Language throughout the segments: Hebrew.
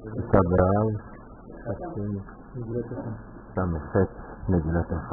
תשעה באב, ס"ח מגילת איכה.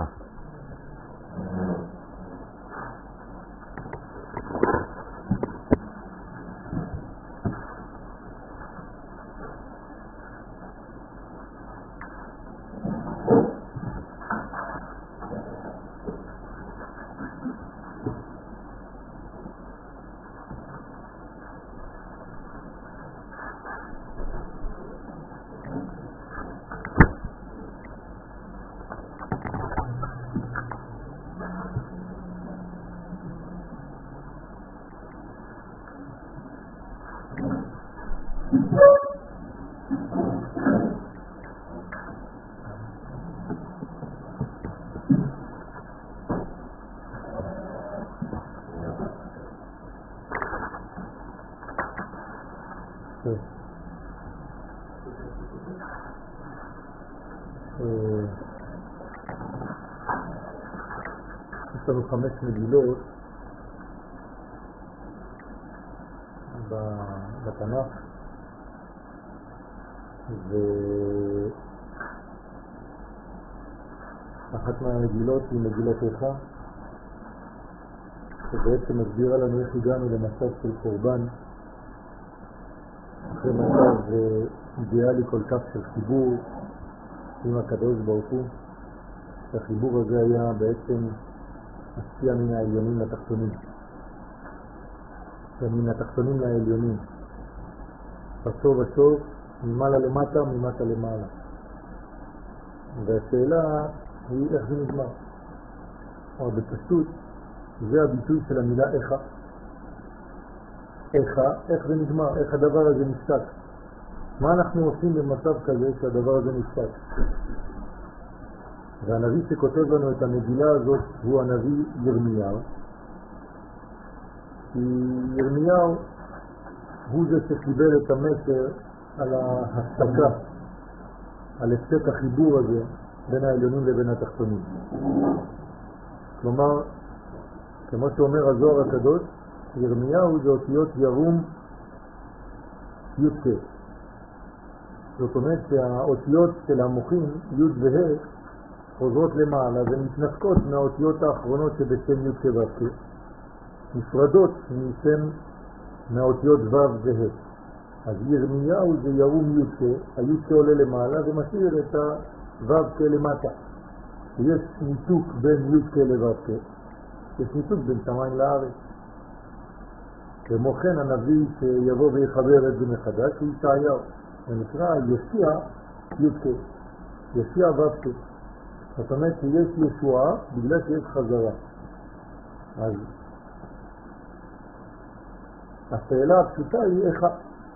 יש לנו 5 מגילות בתנ"ך, ואחת מהמגילות היא מגילת איכה, שבעצם מסבירה לנו איך הגענו למצב של קורבן, אחרי מצב אידיאלי כל כך של חיבור עם הקדוש ברוך הוא. החיבור הזה היה בעצם משפיע מן העליונים לתחתונים, ומן התחתונים לעליונים, בסוף בסוף, ממעלה למטה, ממטה למעלה. והשאלה היא איך זה נגמר. אבל בפשוט זה הביטוי של המילה איכה. איכה, איך זה נגמר, איך הדבר הזה נפסק. מה אנחנו עושים במצב כזה שהדבר הזה נפסק? והנביא שכותב לנו את המגילה הזאת הוא הנביא ירמיהו. כי ירמיהו הוא זה שקיבל את המסר על ההפסקה, על הפסק החיבור הזה בין העליונים לבין התחתונים. כלומר, כמו שאומר הזוהר הקדוש, ירמיהו זה אותיות ירום י'. זאת אומרת שהאותיות של המוחים י' וה' חוזרות למעלה ומתנתקות מהאותיות האחרונות שבשם י' כו', נפרדות משם מהאותיות ו' וה'. אז ירמיהו זה ירום י', הי' שעולה למעלה ומשאיר את הו' כלמטה. יש ניתוק בין י' לו', יש ניתוק בין שמיים לארץ. כמו כן הנביא שיבוא ויחבר את זה מחדש הוא ישעיהו, זה נקרא יושיע י', יושיע ו'. זאת אומרת שיש ישועה בגלל שיש חזרה. אז השאלה הפשוטה היא איכה.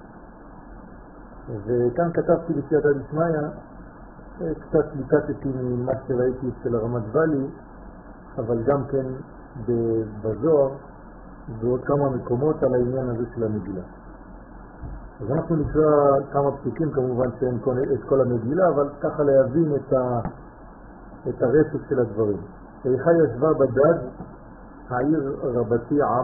וכאן כתבתי בסייעתא דשמיא, קצת ליקטתי ממה שראיתי של הרמת ואלי, אבל גם כן בזוהר ועוד כמה מקומות על העניין הזה של המגילה. אז אנחנו נקרא כמה פסוקים, כמובן שאין את כל המגילה, אבל ככה להבין את הרצף של הדברים. איכה ישבה בדד, העיר רבתי עם,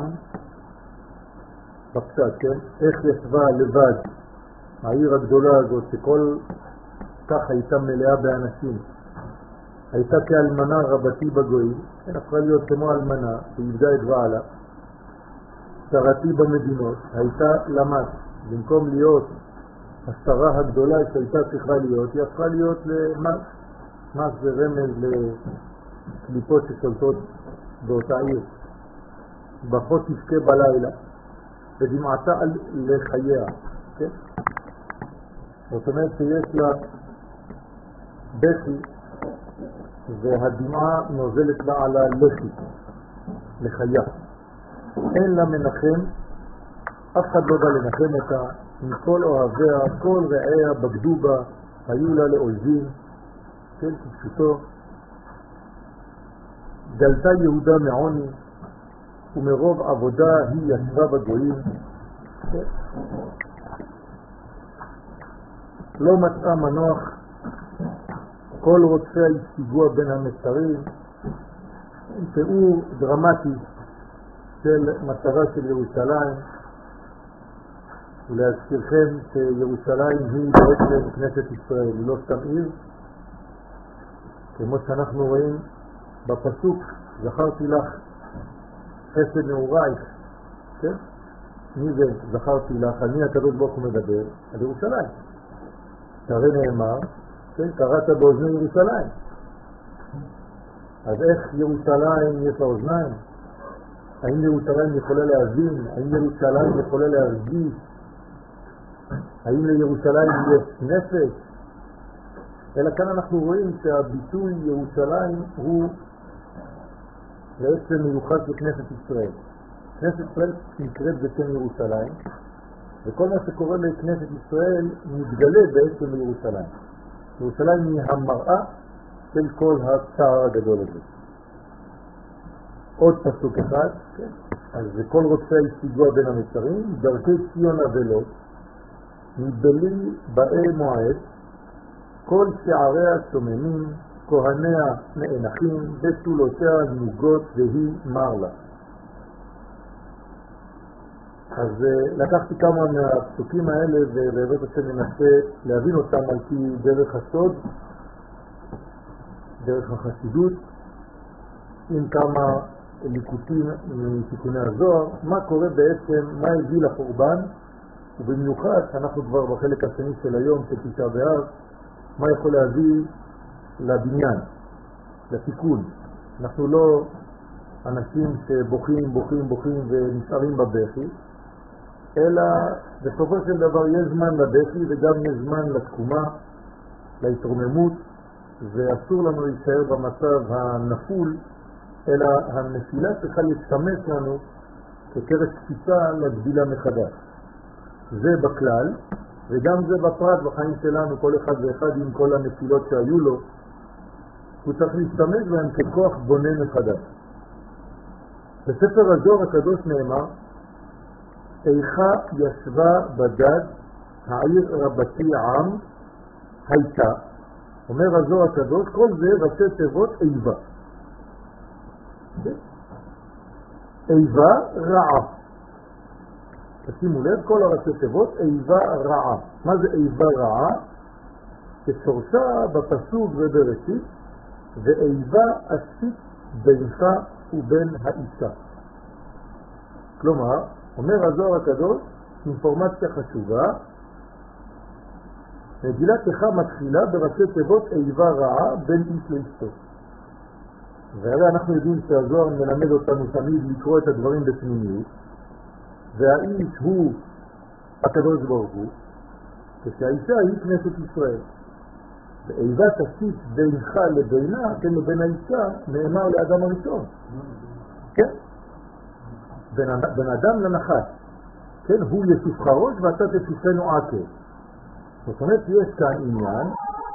בפשט, כן? איך ישבה לבד, העיר הגדולה הזאת, שכל כך הייתה מלאה באנשים, הייתה כאלמנה רבתי בגויים, כן, הפכה להיות כמו אלמנה, שאיבדה את בעלה, שרתי במדינות, הייתה למס, במקום להיות השרה הגדולה שהייתה צריכה להיות, היא הפכה להיות למס. מס זה רמז לקליפות ששולטות באותה עיר. בחות תבכה בלילה ודמעתה לחייה, כן? זאת אומרת שיש לה בכי והדמעה נוזלת לה על הלחי, לחיה. אין לה מנחם, אף אחד לא בא לנחם אותה, מכל אוהביה, כל רעיה בגדו בה, היו לה לאויבים, כן, כפשוטו. גלתה יהודה מעוני, ומרוב עבודה היא ישבה בגויים. כן. לא מצאה מנוח, כל רוצחיה השיגוע בין המצרים. תיאור דרמטי של מטרה של ירושלים, ולהזכירכם שירושלים היא בעצם כנסת ישראל, היא לא סתם עיר, כמו שאנחנו רואים בפסוק, זכרתי לך חסד נעורייך, כן? מי זה זכרתי לך? על מי הקדוש ברוך הוא מדבר? על ירושלים. שהרי נאמר, כן? קראת באוזני ירושלים. אז איך ירושלים יש לה אוזניים? האם ירושלים יכולה להבין? האם ירושלים יכולה להרגיש? האם לירושלים יש נפש? אלא כאן אנחנו רואים שהביטוי ירושלים הוא בעצם מיוחד לכנסת ישראל. כנסת ישראל נקראת בשם ירושלים, וכל מה שקורה לכנסת ישראל מתגלה בעצם בירושלים. ירושלים היא המראה של כל הצער הגדול הזה. עוד פסוק אחד, כן? אז כל רוצי סיגוע בין המצרים, דרכי ציון אבלות, מבלי באי מועד, כל שעריה שוממים, כהניה נאנחים, בתולותיה נוגות והיא מר לה. אז לקחתי כמה מהפסוקים האלה ובעזרת השם ננסה להבין אותם על פי דרך הסוד, דרך החסידות, עם כמה ליקוטים מתיקוני הזוהר, מה קורה בעצם, מה הביא לחורבן, ובמיוחד אנחנו כבר בחלק השני של היום של תשעה באב, מה יכול להביא לבניין, לתיקון. אנחנו לא אנשים שבוכים, בוכים, בוכים ונשארים בבכי, אלא בסופו של דבר יש זמן לבכי וגם יש זמן לתקומה, להתרוממות, ואסור לנו להישאר במצב הנפול, אלא הנפילה צריכה לשמש לנו כקרש קפיצה לגדילה מחדש. זה בכלל, וגם זה בפרט בחיים שלנו, כל אחד ואחד עם כל הנפילות שהיו לו, הוא צריך להשתמש בהם ככוח בונה מחדש. בספר הזוהר הקדוש נאמר, איכה ישבה בדד העיר רבתי עם הייתה. אומר הזוהר הקדוש, כל זה ראשי תיבות איבה. איבה רעה. תשימו לב, כל הראשי תיבות איבה רעה. מה זה איבה רעה? כשורשה בפסוק ובראשית, ואיבה עשית בינך ובין האישה. כלומר, אומר הזוהר הקדוש, אינפורמציה חשובה, מגילת איכה מתחילה בראשי תיבות איבה רעה בין איש לאשתו. והרי אנחנו יודעים שהזוהר מלמד אותנו תמיד לקרוא את הדברים בפנימיות, והאיש הוא הקדוש ברוך הוא, כשהאישה היא כנסת ישראל. ואיבה תשית בינך לבינה, כן, לבין האישה, נאמר לאדם הראשון. כן? בין אדם לנחש. כן, הוא ישופך ראש ואתה תשופנו עקב. זאת אומרת, יש כאן עניין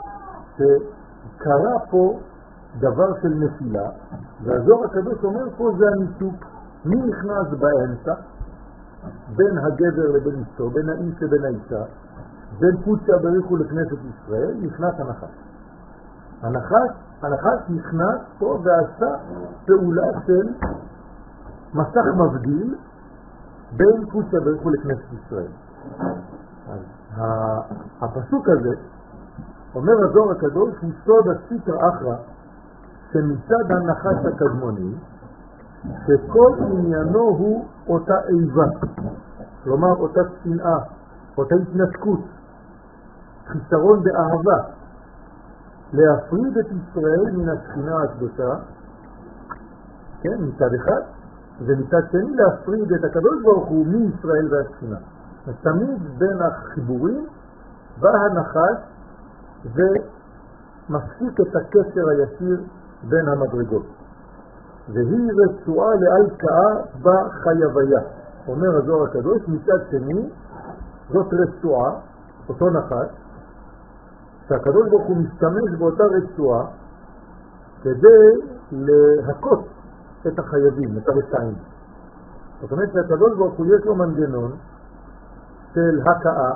שקרה פה דבר של נפילה, והזוהר הקדוש אומר פה זה הניתוק. מי נכנס באמצע? בין הגבר לבין אשתו, בין האיש לבין האישה, בין קודשא בריחו לכנסת ישראל, נכנס הנחש. הנחש נכנס פה ועשה פעולה של מסך מבדיל בין קודשא בריחו לכנסת ישראל. אז הפסוק הזה, אומר הזוהר הקדוש, הוא סוד הסטרא אחרא שמצד הנחש הקדמוני, שכל עניינו הוא אותה איבה, כלומר אותה שנאה, אותה התנתקות, חיסרון באהבה, להפריד את ישראל מן השכינה הקדושה, כן, מצד אחד, ומצד שני להפריד את הקדוש ברוך הוא מישראל והשכינה. אז תמיד בין החיבורים בא הנחש ומפסיק את הקשר הישיר בין המדרגות. והיא רצועה להלקאה בחייביה. אומר הזוהר הקדוש, מצד שני, זאת רצועה, אותו נחש, שהקדוש ברוך הוא משתמש באותה רצועה כדי להכות את החייבים, את הרשעים. זאת אומרת שהקדוש ברוך הוא יש לו מנגנון של הכאה,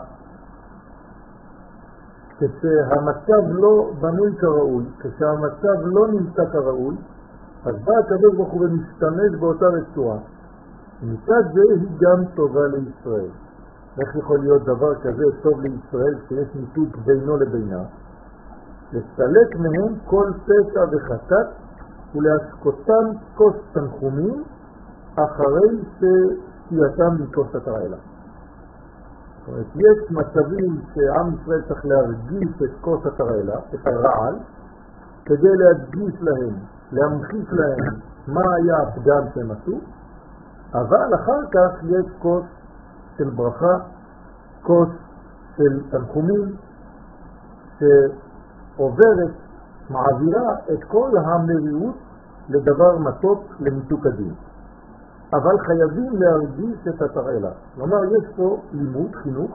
כשהמצב לא בנוי כראוי, כשהמצב לא נמצא כראוי, אז בא הקדוש ברוך הוא ומשתמש באותה רצועה. מצד זה היא גם טובה לישראל. איך יכול להיות דבר כזה טוב לישראל שיש ניתוק בינו לבינה? לסלק מהם כל פשע וחטאת ולהשקותם כוס תנחומים אחרי שסייתם מכוס התרעלה. זאת אומרת, יש מצבים שעם ישראל צריך להרגיש את כוס התרעלה, את הרעל, כדי להדגיש להם, להמחיש להם מה היה הפגם שהם עשו, אבל אחר כך יש כוס של ברכה, כוס של תנחומים, שעוברת, מעבירה את כל המרירות לדבר מתוק למיתוק הדין. אבל חייבים להרגיש את התרעלה. כלומר, יש פה לימוד, חינוך,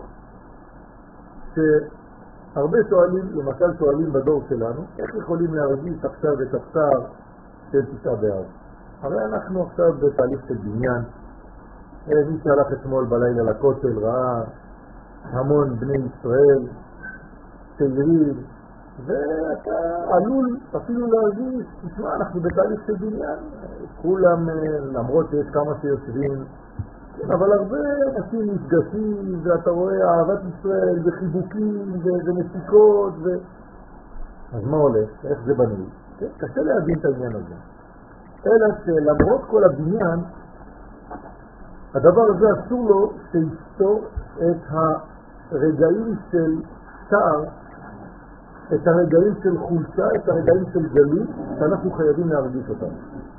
שהרבה שואלים, למשל שואלים בדור שלנו, איך יכולים להרגיש עכשיו את הצער של תשעה באב? הרי אנחנו עכשיו בתהליך של בניין. מי שהלך אתמול בלילה לכותל ראה המון בני ישראל, צעירים, ואתה עלול אפילו להרגיש, תשמע, אנחנו בתהליך של בניין, כולם, למרות שיש כמה שיושבים, אבל הרבה אנשים נפגשים, ואתה רואה אהבת ישראל וחיבוקים ונשיקות, אז מה הולך? איך זה בנוי? קשה להבין את העניין הזה. אלא שלמרות כל הבניין, הדבר הזה אסור לו שיסתור את הרגעים של צער, את הרגעים של חולשה, את הרגעים של גלות, שאנחנו חייבים להרגיש אותם.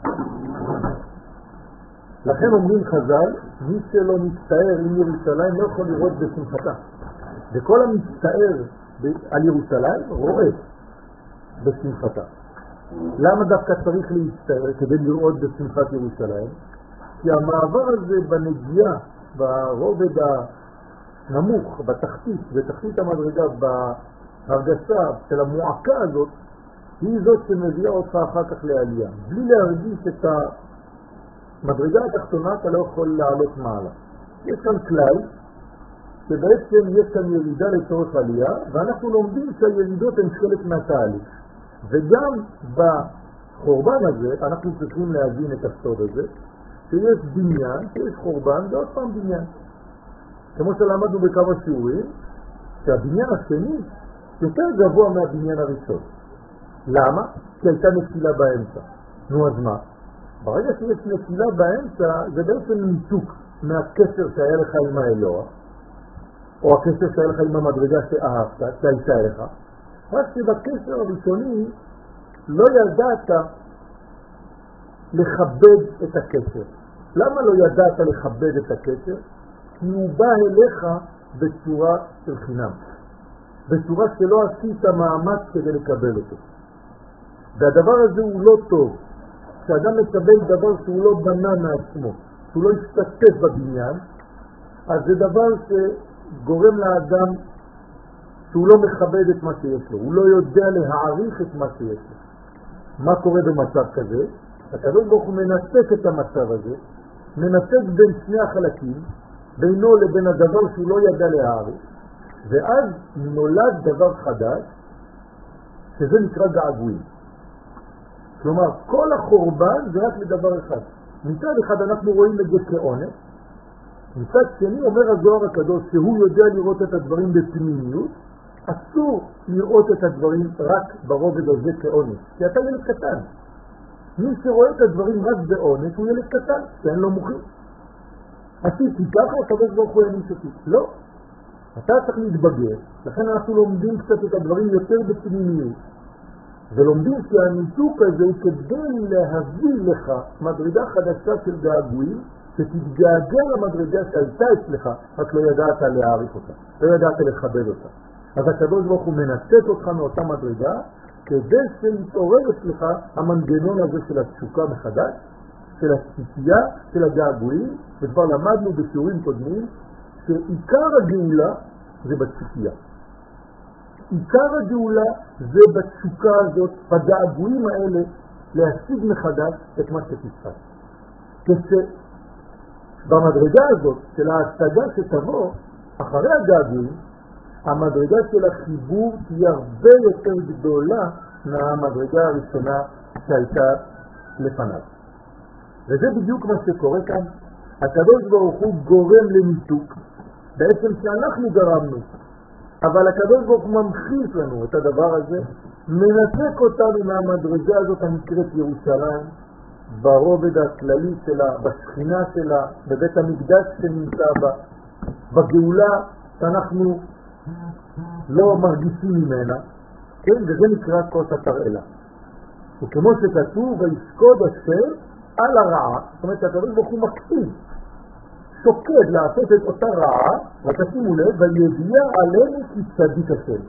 לכן אומרים חז"ל, מי שלא מצטער עם ירושלים לא יכול לראות בשמחתה. וכל המצטער על ירושלים רואה בשמחתה. למה דווקא צריך להצטער כדי לראות בשמחת ירושלים? כי המעבר הזה בנגיעה, ברובד הנמוך, בתחתית המדרגה, בהרגשה של המועקה הזאת, היא זאת שמביאה אותך אחר כך לעלייה. בלי להרגיש את המדרגה התחתונה אתה לא יכול לעלות מעלה. יש כאן כלל שבעצם יש כאן ירידה לצורך עלייה, ואנחנו לומדים שהירידות הן חלק מהתהליך. וגם בחורבן הזה אנחנו צריכים להבין את הסוד הזה, שיש בניין, שיש חורבן ועוד פעם בניין. כמו שלמדנו בכמה שיעורים, שהבניין השני יותר גבוה מהבניין הראשון. למה? כי הייתה נפילה באמצע. נו אז מה? ברגע שיש נפילה באמצע, זה בעצם ניתוק מהקשר שהיה לך עם האלוה, או הקשר שהיה לך עם המדרגה שאהבת, שהייתה לך. רק שבקשר הראשוני לא ידעת לכבד את הקשר. למה לא ידעת לכבד את הקשר? כי הוא בא אליך בצורה של חינם. בצורה שלא עשית מאמץ כדי לקבל אותו. והדבר הזה הוא לא טוב. כשאדם מקבל דבר שהוא לא בנה מעצמו, שהוא לא השתתף בבניין, אז זה דבר שגורם לאדם שהוא לא מכבד את מה שיש לו. הוא לא יודע להעריך את מה שיש לו. מה קורה במצב כזה? הקדוש ברוך הוא מנתק את המצב הזה, מנתק בין שני החלקים, בינו לבין הדבר שהוא לא ידע להעריך, ואז נולד דבר חדש, שזה נקרא געגועים. כלומר, כל החורבן זה רק לדבר אחד. מצד אחד אנחנו רואים את זה כעונש, מצד שני אומר הזוהר הקדוש שהוא יודע לראות את הדברים בפנימיות, אסור לראות את הדברים רק ברובד הזה כעונש, כי אתה ילד קטן. מי שרואה את הדברים רק בעונש הוא ילד קטן, שאין לו מוחים. עשיתי ככה, הקדוש ברוך הוא יעניש אותי. לא. אתה צריך להתבגר, לכן אנחנו לומדים קצת את הדברים יותר בפנימיות. ולומדים שהניתוק הזה הוא כדי להביא לך מדרגה חדשה של געגועים, שתתגעגע למדרגה שהייתה אצלך, רק לא ידעת להעריך אותה, לא ידעת לכבד אותה. אז הקדוש ברוך הוא מנתק אותך מאותה מדרגה, כדי שיתעורר אצלך המנגנון הזה של התשוקה מחדש, של הציפייה, של הגעגועים, וכבר למדנו בשיעורים קודמים, שעיקר הגאולה זה בציפייה. עיקר הגאולה זה בתשוקה הזאת, בגעגועים האלה, להשיג מחדש את מה שתפסק. כשבמדרגה הזאת של ההשגה שתבוא, אחרי הגעגועים, המדרגה של החיבור תהיה הרבה יותר גדולה מהמדרגה הראשונה שהייתה לפניו. וזה בדיוק מה שקורה כאן. הקדוש ברוך הוא גורם לניתוק, בעצם שאנחנו גרמנו. אבל הקדוש ברוך הוא ממחיש לנו את הדבר הזה, מנתק אותנו מהמדרגה הזאת הנקראת ירושלים, ברובד הכללי שלה, בשכינה שלה, בבית המקדש שנמצא בה, בגאולה שאנחנו לא מרגישים ממנה, כן? וזה נקרא כוס התרעלה. וכמו שכתוב, ויפקוד השם על הרעה, זאת אומרת שהקדוש ברוך הוא מקפיד, שוקד לעשות את אותה רעה, ותשימו לב, ויביאה עלינו כי צדיק השם,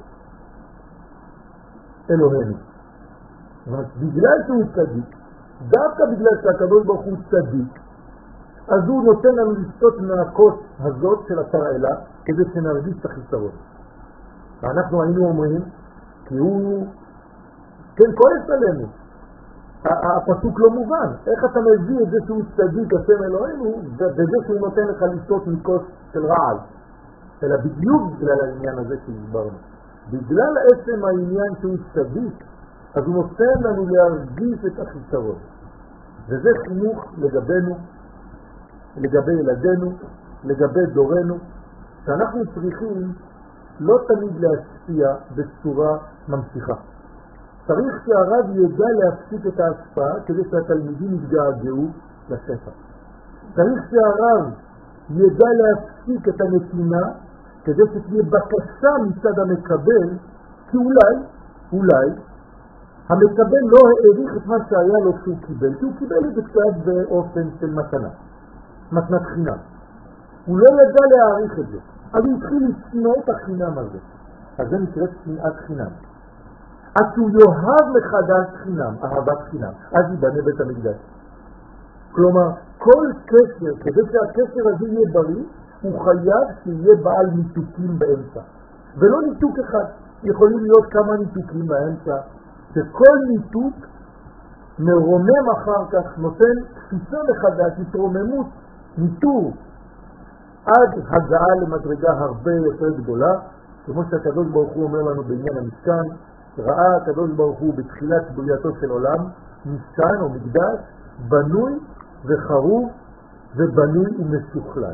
אלוהינו. זאת אומרת, בגלל שהוא צדיק, דווקא בגלל שהקדוש ברוך הוא צדיק, אז הוא נותן לנו לשתות מהכוס הזאת של התרעלה, כדי שנרגיש את החיסרון. ואנחנו היינו אומרים, כי הוא כן כועס עלינו. הפסוק לא מובן. איך אתה מביא את זה שהוא צדיק השם אלוהינו, וזה שהוא נותן לך לשתות מכוס של רעל? אלא בדיוק בגלל העניין הזה שהסברנו. בגלל עצם העניין שהוא צדיק, אז הוא נותן לנו להרגיש את החיסרון. וזה חינוך לגבינו, לגבי ילדינו, לגבי דורנו, שאנחנו צריכים לא תמיד להשפיע בצורה ממשיכה. צריך שהרב ידע להפסיק את ההשפעה כדי שהתלמידים יתגעגעו לספר. צריך שהרב ידע להפסיק את הנתינה כדי שתהיה בקשה מצד המקבל, כי אולי המקבל לא העריך את מה שהיה לו שהוא קיבל, כי הוא קיבל את זה קצת באופן של מתנת חינם. הוא לא ידע להעריך את זה, אז הוא התחיל לשנוא את החינם הזה. אז זה נקראת שנאת חינם. עד שהוא יאהב מחדש חינם, אהבת חינם, אז ייבנה בית המקדש. כלומר, כל קשר, כדי שהקשר הזה יהיה בריא, הוא חייב שיהיה בעל ניתוקים באמצע. ולא ניתוק אחד, יכולים להיות כמה ניתוקים באמצע, שכל ניתוק מרומם אחר כך, נותן תפיסה מחדש, התרוממות, ניטור, עד הגעה למדרגה הרבה יותר גדולה, כמו שהקדוש ברוך הוא אומר לנו בעניין המשכן, ראה הקדוש ברוך הוא בתחילת בריאתו של עולם, משכן או מקדש, בנוי וחרוב ובנוי ומשוכלל.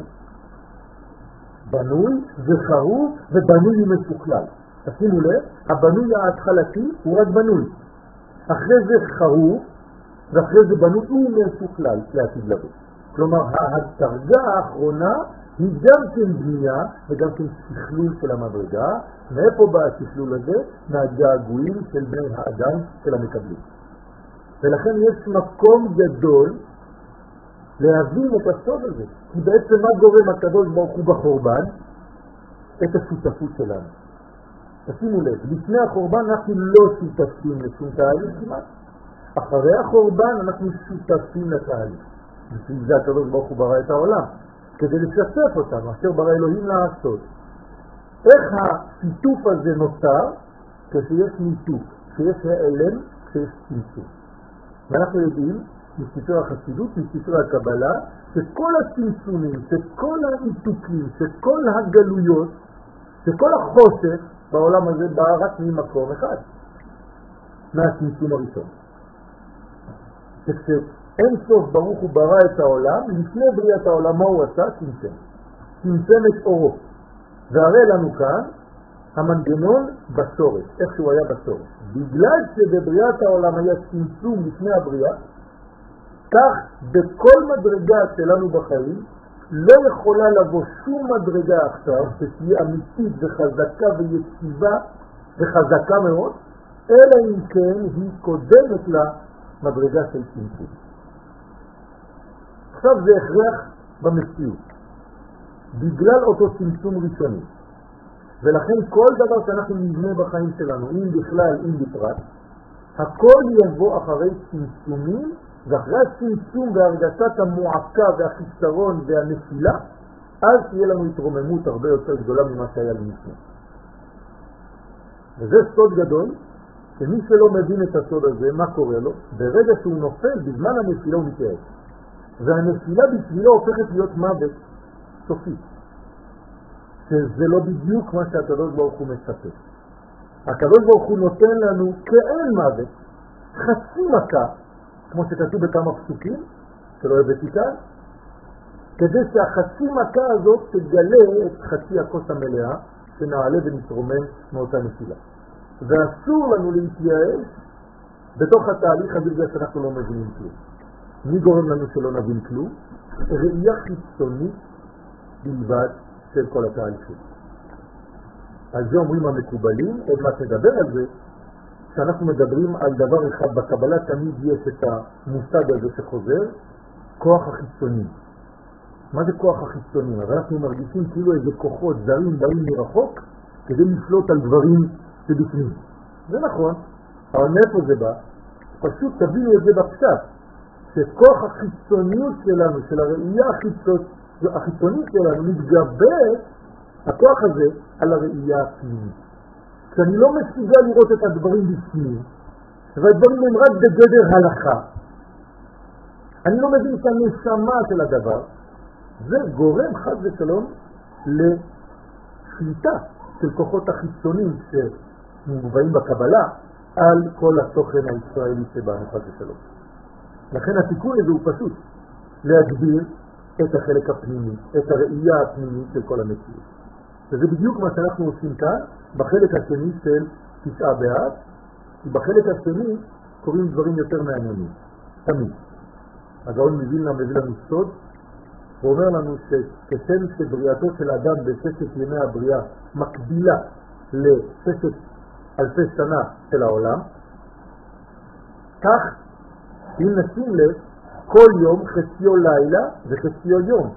בנוי וחרוב ובנוי ומשוכלל. תשימו לב, הבנוי ההתחלתי הוא רק בנוי. אחרי זה חרוב ואחרי זה בנוי ומשוכלל לעתיד לבוא. כלומר, הדרגה האחרונה היא גם כן בנייה וגם כן שכלול של המדרגה. מאיפה בא השכלול הזה? מהגעגועים של בני האדם של המקבלים. ולכן יש מקום גדול להבין את הסוד הזה. כי בעצם מה גורם הקדוש ברוך הוא בחורבן? את השותפות שלנו. תשימו לב, לפני החורבן אנחנו לא שותפים לשום תהליך כמעט. אחרי החורבן אנחנו שותפים לתהליך. בשביל זה הקדוש ברוך הוא ברא את העולם. כדי לשתף אותנו, אשר ברא אלוהים לעשות. איך השיתוף הזה נוצר? כשיש ניתוק, כשיש העלם, כשיש צמצום. ואנחנו יודעים, מספר החסידות, מספר הקבלה, שכל הצמצומים, שכל הניתוקים, שכל הגלויות, שכל החושך בעולם הזה בא רק ממקום אחד, מהצמצום הראשון. אין סוף ברוך הוא ברא את העולם, לפני בריאת העולם מה הוא עשה? צמצם את אורו. והראה לנו כאן המנגנון בשורש, איך שהוא היה בשורש. בגלל שבבריאת העולם היה צמצום לפני הבריאה, כך בכל מדרגה שלנו בחיים לא יכולה לבוא שום מדרגה עכשיו שתהיה אמיתית וחזקה ויציבה וחזקה מאוד, אלא אם כן היא קודמת לה מדרגה של צמצום. עכשיו זה הכרח במציאות, בגלל אותו צמצום ראשוני. ולכן כל דבר שאנחנו נבנה בחיים שלנו, אם בכלל, אם בפרט, הכל יבוא אחרי צמצומים, ואחרי הצמצום והרגשת המועקה והחיסרון והנפילה, אז תהיה לנו התרוממות הרבה יותר גדולה ממה שהיה לפני. וזה סוד גדול, שמי שלא מבין את הסוד הזה, מה קורה לו? ברגע שהוא נופל, בזמן הנפילה הוא מתייאש. והנפילה בשבילו הופכת להיות מוות סופי. שזה לא בדיוק מה שהקדוש ברוך הוא מצפה. הקדוש ברוך הוא נותן לנו כאין מוות, חצי מכה, כמו שכתוב בכמה פסוקים, שלא הבאתי כאן, כדי שהחצי מכה הזאת תגלה את חצי הכוס המלאה שנעלה ונתרומם מאותה נפילה. ואסור לנו להתייאש בתוך התהליך הזה בגלל שאנחנו לא מבינים כלום. מי גורם לנו שלא נבין כלום? ראייה חיצונית בלבד של כל התהליכים. על זה אומרים המקובלים, עוד מעט נדבר על זה, שאנחנו מדברים על דבר אחד בקבלה, תמיד יש את המושג הזה שחוזר, כוח החיצוני. מה זה כוח החיצוני? אז אנחנו מרגישים כאילו איזה כוחות זרים באים מרחוק כדי לשלוט על דברים שבפנים. זה נכון, אבל מאיפה זה בא? פשוט תבינו את זה בפשט, שכוח החיצוניות שלנו, של הראייה החיצונית שלנו, מתגבר הכוח הזה על הראייה הפנימית. כשאני לא מסוגל לראות את הדברים בפנים, והדברים הם רק בגדר הלכה, אני לא מבין את הנשמה של הדבר, זה גורם חד ושלום לשליטה של כוחות החיצונים שמובאים בקבלה על כל התוכן הישראלי שבאנו חד ושלום. לכן התיקון הזה הוא פשוט להגביר את החלק הפנימי, את הראייה הפנימית של כל המציאות. וזה בדיוק מה שאנחנו עושים כאן בחלק השני של תשעה באב, כי בחלק השני קוראים דברים יותר מעניינים, תמיד. הגאון מווילנה מביא לנו סוד, הוא אומר לנו שכשם שבריאתו של אדם בששת ימי הבריאה מקבילה לששת אלפי שנה של העולם, כך אם נשים לב, כל יום חציו לילה וחציו יום.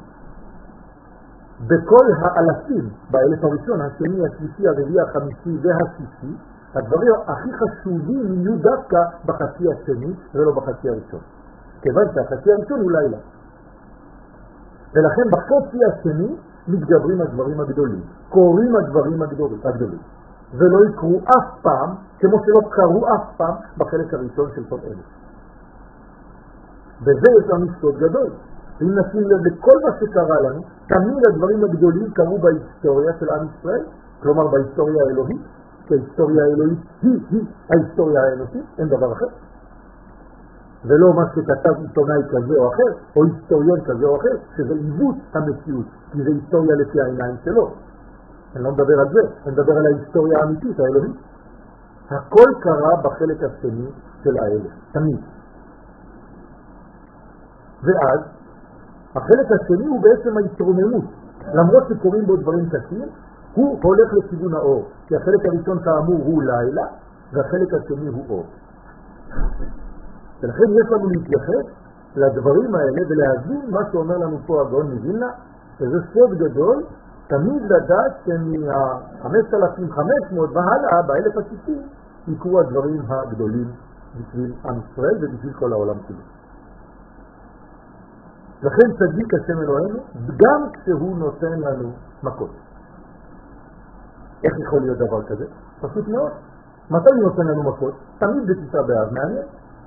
בכל האלפים, באלף הראשון, השני, השלישי, הרביעי, החמישי והשישי, הדברים הכי חשובים יהיו דווקא בחצי השני ולא בחצי הראשון. כיוון שהחצי הראשון הוא לילה. ולכן בחצי השני מתגברים הדברים הגדולים, קוראים הדברים הגדולים, ולא יקרו אף פעם, כמו שלא קרו אף פעם בחלק הראשון של סוד אלף. וזה יש לנו סוד גדול. אם נשים לב לכל מה שקרה לנו, תמיד הדברים הגדולים קרו בהיסטוריה של עם ישראל, כלומר בהיסטוריה האלוהית, כי ההיסטוריה האלוהית היא ההיסטוריה האנושית, אין דבר אחר. ולא מה שכתב עיתונאי כזה או אחר, או היסטוריון כזה או אחר, שזה עיוות המציאות, כי זה היסטוריה לפי העיניים שלו. אני לא מדבר על זה, אני מדבר על ההיסטוריה האמיתית, האלוהית. הכל קרה בחלק השני של האלף, תמיד. ואז, החלק השני הוא בעצם ההתרוממות. למרות שקוראים בו דברים קשים, הוא הולך לכיוון האור. כי החלק הראשון כאמור הוא לילה, והחלק השני הוא אור. ולכן יש לנו להתייחס לדברים האלה ולהבין מה שאומר לנו פה הגאון מווילנה, שזה סוד גדול, תמיד לדעת שמה-5,500 והלאה, באלף השישי, יקרו הדברים הגדולים בשביל עם ישראל ובשביל כל העולם כולו. לכן צדיק השם אלוהינו, גם כשהוא נותן לנו מכות. איך יכול להיות דבר כזה? פשוט מאוד. מתי הוא נותן לנו מכות? תמיד בתשעה באב, מעניין.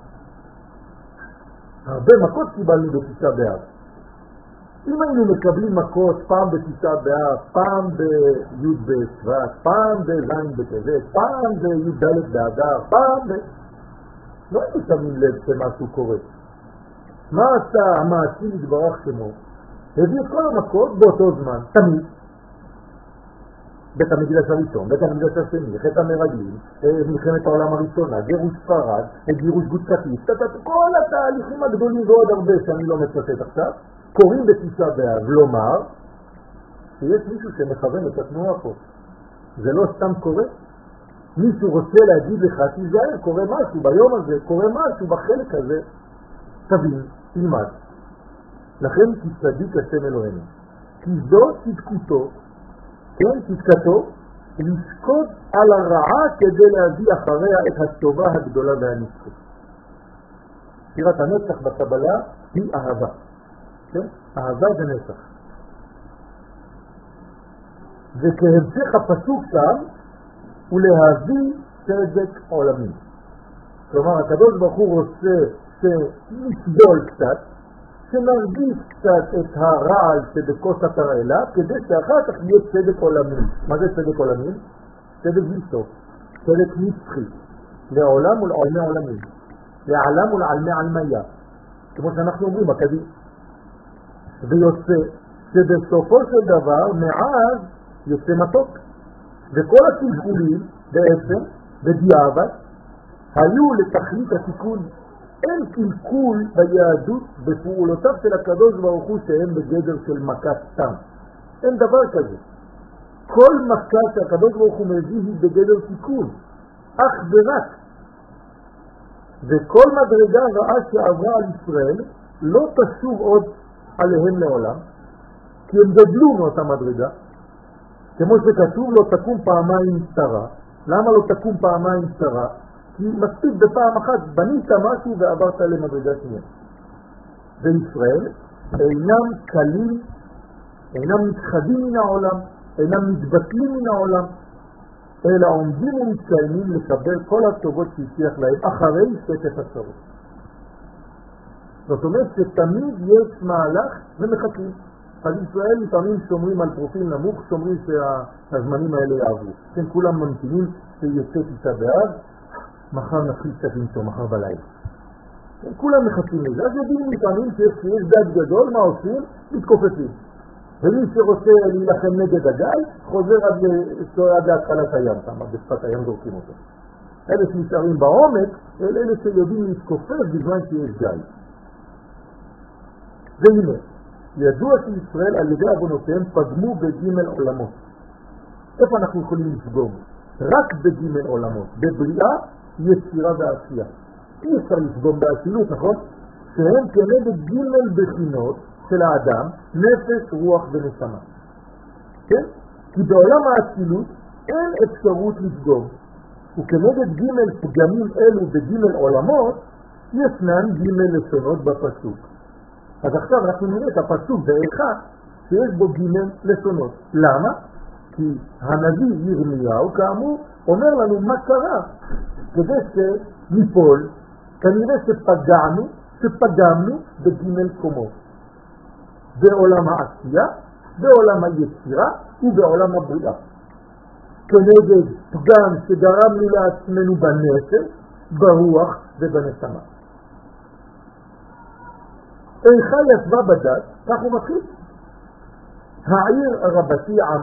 הרבה מכות קיבלנו בתשעה באב. אם היינו מקבלים מכות פעם בתשעה באב, פעם בי' בשבט, פעם בז' בטבת, פעם בי' באדר, פעם לא היינו שמים לב שמשהו קורה. מה עשה המעשים יתברך שמו? הביא את כל המכות באותו זמן, תמיד. בית המקדש הראשון, בית המקדש השני, חטא המרגלים, מלחמת העולם הראשונה, גירוש ספרד, גירוש גוש קטיף, כל התהליכים הגדולים ועוד הרבה שאני לא מצטט עכשיו, קוראים בתשעה באב, לומר שיש מישהו שמכוון את התנועה פה. זה לא סתם קורה. מישהו רוצה להגיד לך, תיזהר, קורה משהו ביום הזה, קורה משהו בחלק הזה, תבין, תלמד. לכן תצדיק השם אלוהינו. כי זו צדקותו, כן, צדקתו, לשקוד על הרעה כדי להביא אחריה את הטובה הגדולה והנצחית. שירת הנצח בקבלה היא אהבה. כן? אהבה זה נצח. וכהמשך הפסוק שם הוא להביא צדק עולמי. כלומר, הקדוש ברוך הוא רוצה שנצדול קצת, שנרגיש קצת את הרעל שבכוס התרעלה, כדי שאחר כך יהיה צדק עולמי. מה זה צדק עולמי? צדק בלתו, צדק נצחי, לעולם ולעולמי עולמי, לעלם ולעלמי עלמיה, כמו שאנחנו אומרים בקדיש. ויוצא שבסופו של דבר מאז יוצא מתוק. וכל הקלקולים בעצם בדיעבד היו לתכלית התיקון. אין קלקול ביהדות בפעולותיו של הקדוש ברוך הוא שהם בגדר של מכת סתם. אין דבר כזה. כל מכה שהקדוש ברוך הוא מביא היא בגדר תיקון, אך ורק. וכל מדרגה רעה שעברה על ישראל לא תשוב עוד עליהם לעולם, כי הם גדלו מאותה מדרגה. כמו שכתוב לא תקום פעמיים צרה. למה לא תקום פעמיים צרה? כי מספיק בפעם אחת בנית משהו ועברת למדרגה שנייה. וישראל אינם קלים, אינם מתחדים מן העולם, אינם מתבטלים מן העולם, אלא עומדים ומתקיימים לקבל כל הטובות שהצליח להם אחרי שקט הצרות. זאת אומרת שתמיד יש מהלך ומחכים. אז ישראל לפעמים שומרים על פרופיל נמוך, שומרים שהזמנים האלה יעברו. כן, כולם ממתינים שיוצא תשעה באב, מחר נתחיל קצת למצוא, מחר בלילה. כן, כולם מחכים לזה. אז יודעים לפעמים שיש דג גדול, מה עושים? מתכופפים. ומי שרוצה להילחם נגד הגל, חוזר עד להתחלת הים, שם, בשפת הים זורקים אותו. אלה שנשארים בעומק, אלה שיודעים להתכופף בזמן שיש גל. והנה, ידוע שישראל על ידי אבונותיהם פגמו בג' עולמות. איפה אנחנו יכולים לפגום? רק בג' עולמות. בבריאה, יצירה ועשייה. אי אפשר לפגום באצילות, נכון? שהם כנגד ג' בחינות של האדם, נפש, רוח ונשמה. כן? כי בעולם האצילות אין אפשרות לפגום. וכנגד ג' פגמים אלו בג' עולמות, ישנן ג' לשונות בפסוק. אז עכשיו אנחנו נראה את הפסוק באיכה שיש בו ג' לשונות. למה? כי הנביא ירמיהו כאמור אומר לנו מה קרה כדי שניפול. כנראה שפגמנו בג' קומות. בעולם העשייה, בעולם היצירה ובעולם הבריאה. כנגד פגם שגרמנו לעצמנו בנפש, ברוח ובנשמה. איכה ישבה בדת, כך הוא מתחיל. העיר רבתי עם,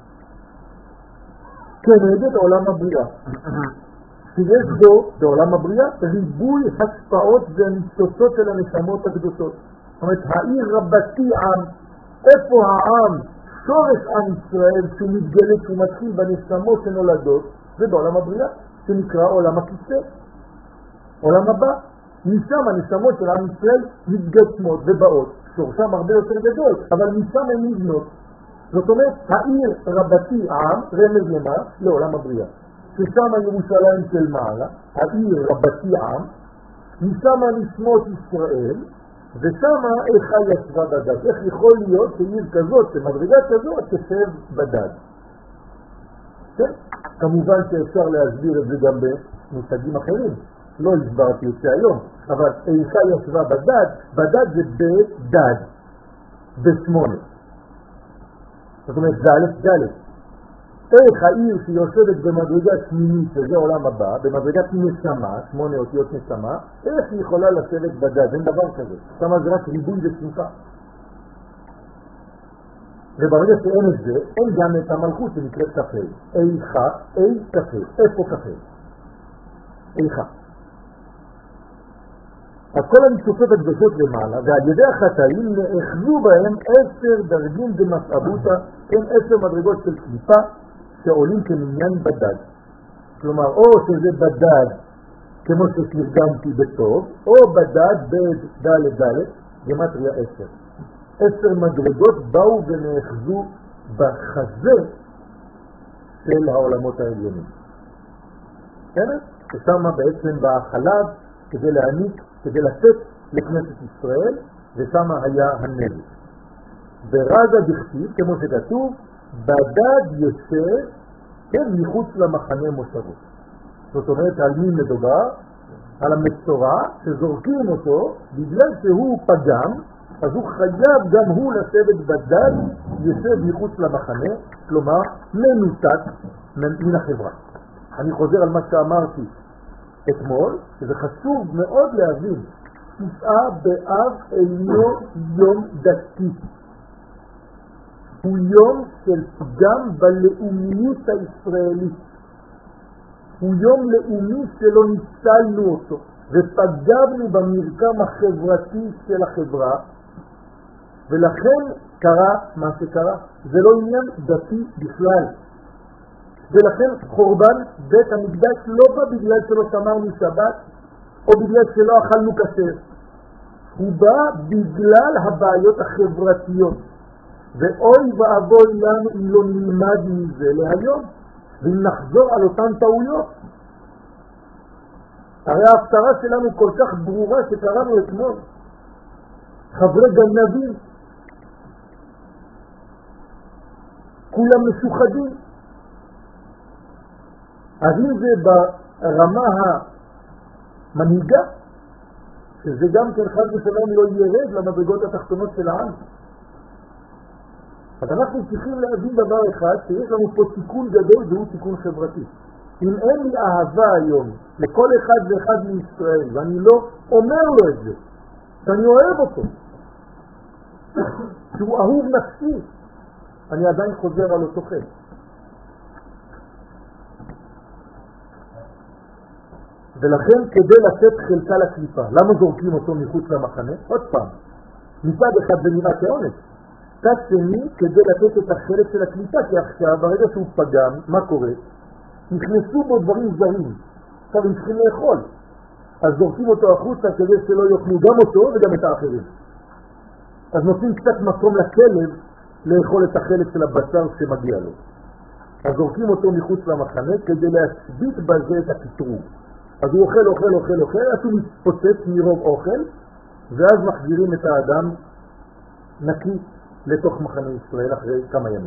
כנגד עולם הבריאה. שיש בו, בעולם הבריאה, ריבוי השפעות וניצוצות של הנשמות הקדושות. זאת אומרת, העיר רבתי עם, איפה העם, שורש עם ישראל שמתגלה, שמתחיל בנשמות שנולדות, זה בעולם הבריאה, שנקרא עולם הכיסא, עולם הבא. משם הנשמות של עם ישראל מתגשמות ובאות, שורשם הרבה יותר גדול, אבל משם הן נבנות. זאת אומרת, העיר רבתי עם, רמז למה? לעולם הבריאה. ששם ירושלים של מעלה, העיר רבתי עם, משם נשמות ישראל, ושם איכה ישבה בדד. איך יכול להיות שעיר כזאת, שמדרגה כזאת, תשב בדד? כן? כמובן שאפשר להסביר את זה גם במושגים אחרים. לא הסברתי את זה היום, אבל איכה ישבה בדד, בדד זה בדד, בשמונה. זאת אומרת, ד'. איך העיר שיושבת במדרגה שמינית, שזה עולם הבא, במדרגת נשמה, 8 אותיות נשמה, איך היא יכולה לשבת בדד? אין דבר כזה. שמה זה רק ריבוי ושמחה. וברגע שאין את זה, אין גם את המלכות שנקראת כ"ה. איכה, כ"ה. איפה כ"ה? איכה. אז כל הניצוצות הקדושות למעלה, ועל ידי החטאים נאחזו בהם 10 דרגים דמסעבותא, כן 10 מדרגות של קליפה שעולים כמניין בדד. כלומר, או שזה בדד, כמו שתרגמתי בטוב, או בדד בד' גמטריה 10. 10 מדרגות באו ונאחזו בחזה של העולמות העליונים. כן? ושמה בעצם בחלב כדי להעניק, כדי לתת לכנסת ישראל, ושם היה הנביא. ורזה דכתיב, כמו שכתוב, בדד יוצא, כן, מחוץ למחנה מושבו. זאת אומרת, על מי מדובר? על המצורע, שזורקים אותו, בגלל שהוא פגם, אז הוא חייב גם הוא לשבת בדד, יוצא מחוץ למחנה, כלומר, מנותק מן החברה. אני חוזר על מה שאמרתי אתמול, שזה חשוב מאוד להבין. תשעה באב אינו יום דתי. הוא יום של פגם בלאומיות הישראלית. הוא יום לאומי שלא ניצלנו אותו, ופגמנו במרקם החברתי של החברה, ולכן קרה מה שקרה. זה לא עניין דתי בכלל. ולכן חורבן בית המקדש לא בא בגלל שלא שמרנו שבת, או בגלל שלא אכלנו כשר. הוא בא בגלל הבעיות החברתיות. ואוי ואבוי לנו אם לא נלמד מזה להיום, ואם נחזור על אותן טעויות. הרי ההפטרה שלנו כל כך ברורה שקראנו אתמול. חברי גנבים, כולם משוחדים. אז אם זה ברמה המנהיגה, שזה גם כן חד ושלום לא ירד למדרגות התחתונות של העם. אז אנחנו צריכים להבין דבר אחד, שיש לנו פה תיקון גדול, והוא תיקון חברתי. אם אין לי אהבה היום לכל אחד ואחד מישראל, ואני לא אומר לו את זה, שאני אוהב אותו, שהוא אהוב נפשי, אני עדיין חוזר על אותו חטא. ולכן כדי לתת חלקה לקליפה, למה זורקים אותו מחוץ למחנה? עוד פעם, מצד אחד זה נראה כעונש, צד שני כדי לתת את החלק של הקליפה, כי עכשיו ברגע שהוא פגם, מה קורה? נכנסו בו דברים זרים, עכשיו הם צריכים לאכול, אז זורקים אותו החוצה כדי שלא יאכלו גם אותו וגם את האחרים. אז נותנים קצת מקום לכלב לאכול את החלק של הבשר שמגיע לו. אז זורקים אותו מחוץ למחנה כדי להשביט בזה את הקיטרוג. אז הוא אוכל, אז הוא מתפוצץ מרוב אוכל, ואז מחזירים את האדם נקי לתוך מחנה ישראל אחרי כמה ימים.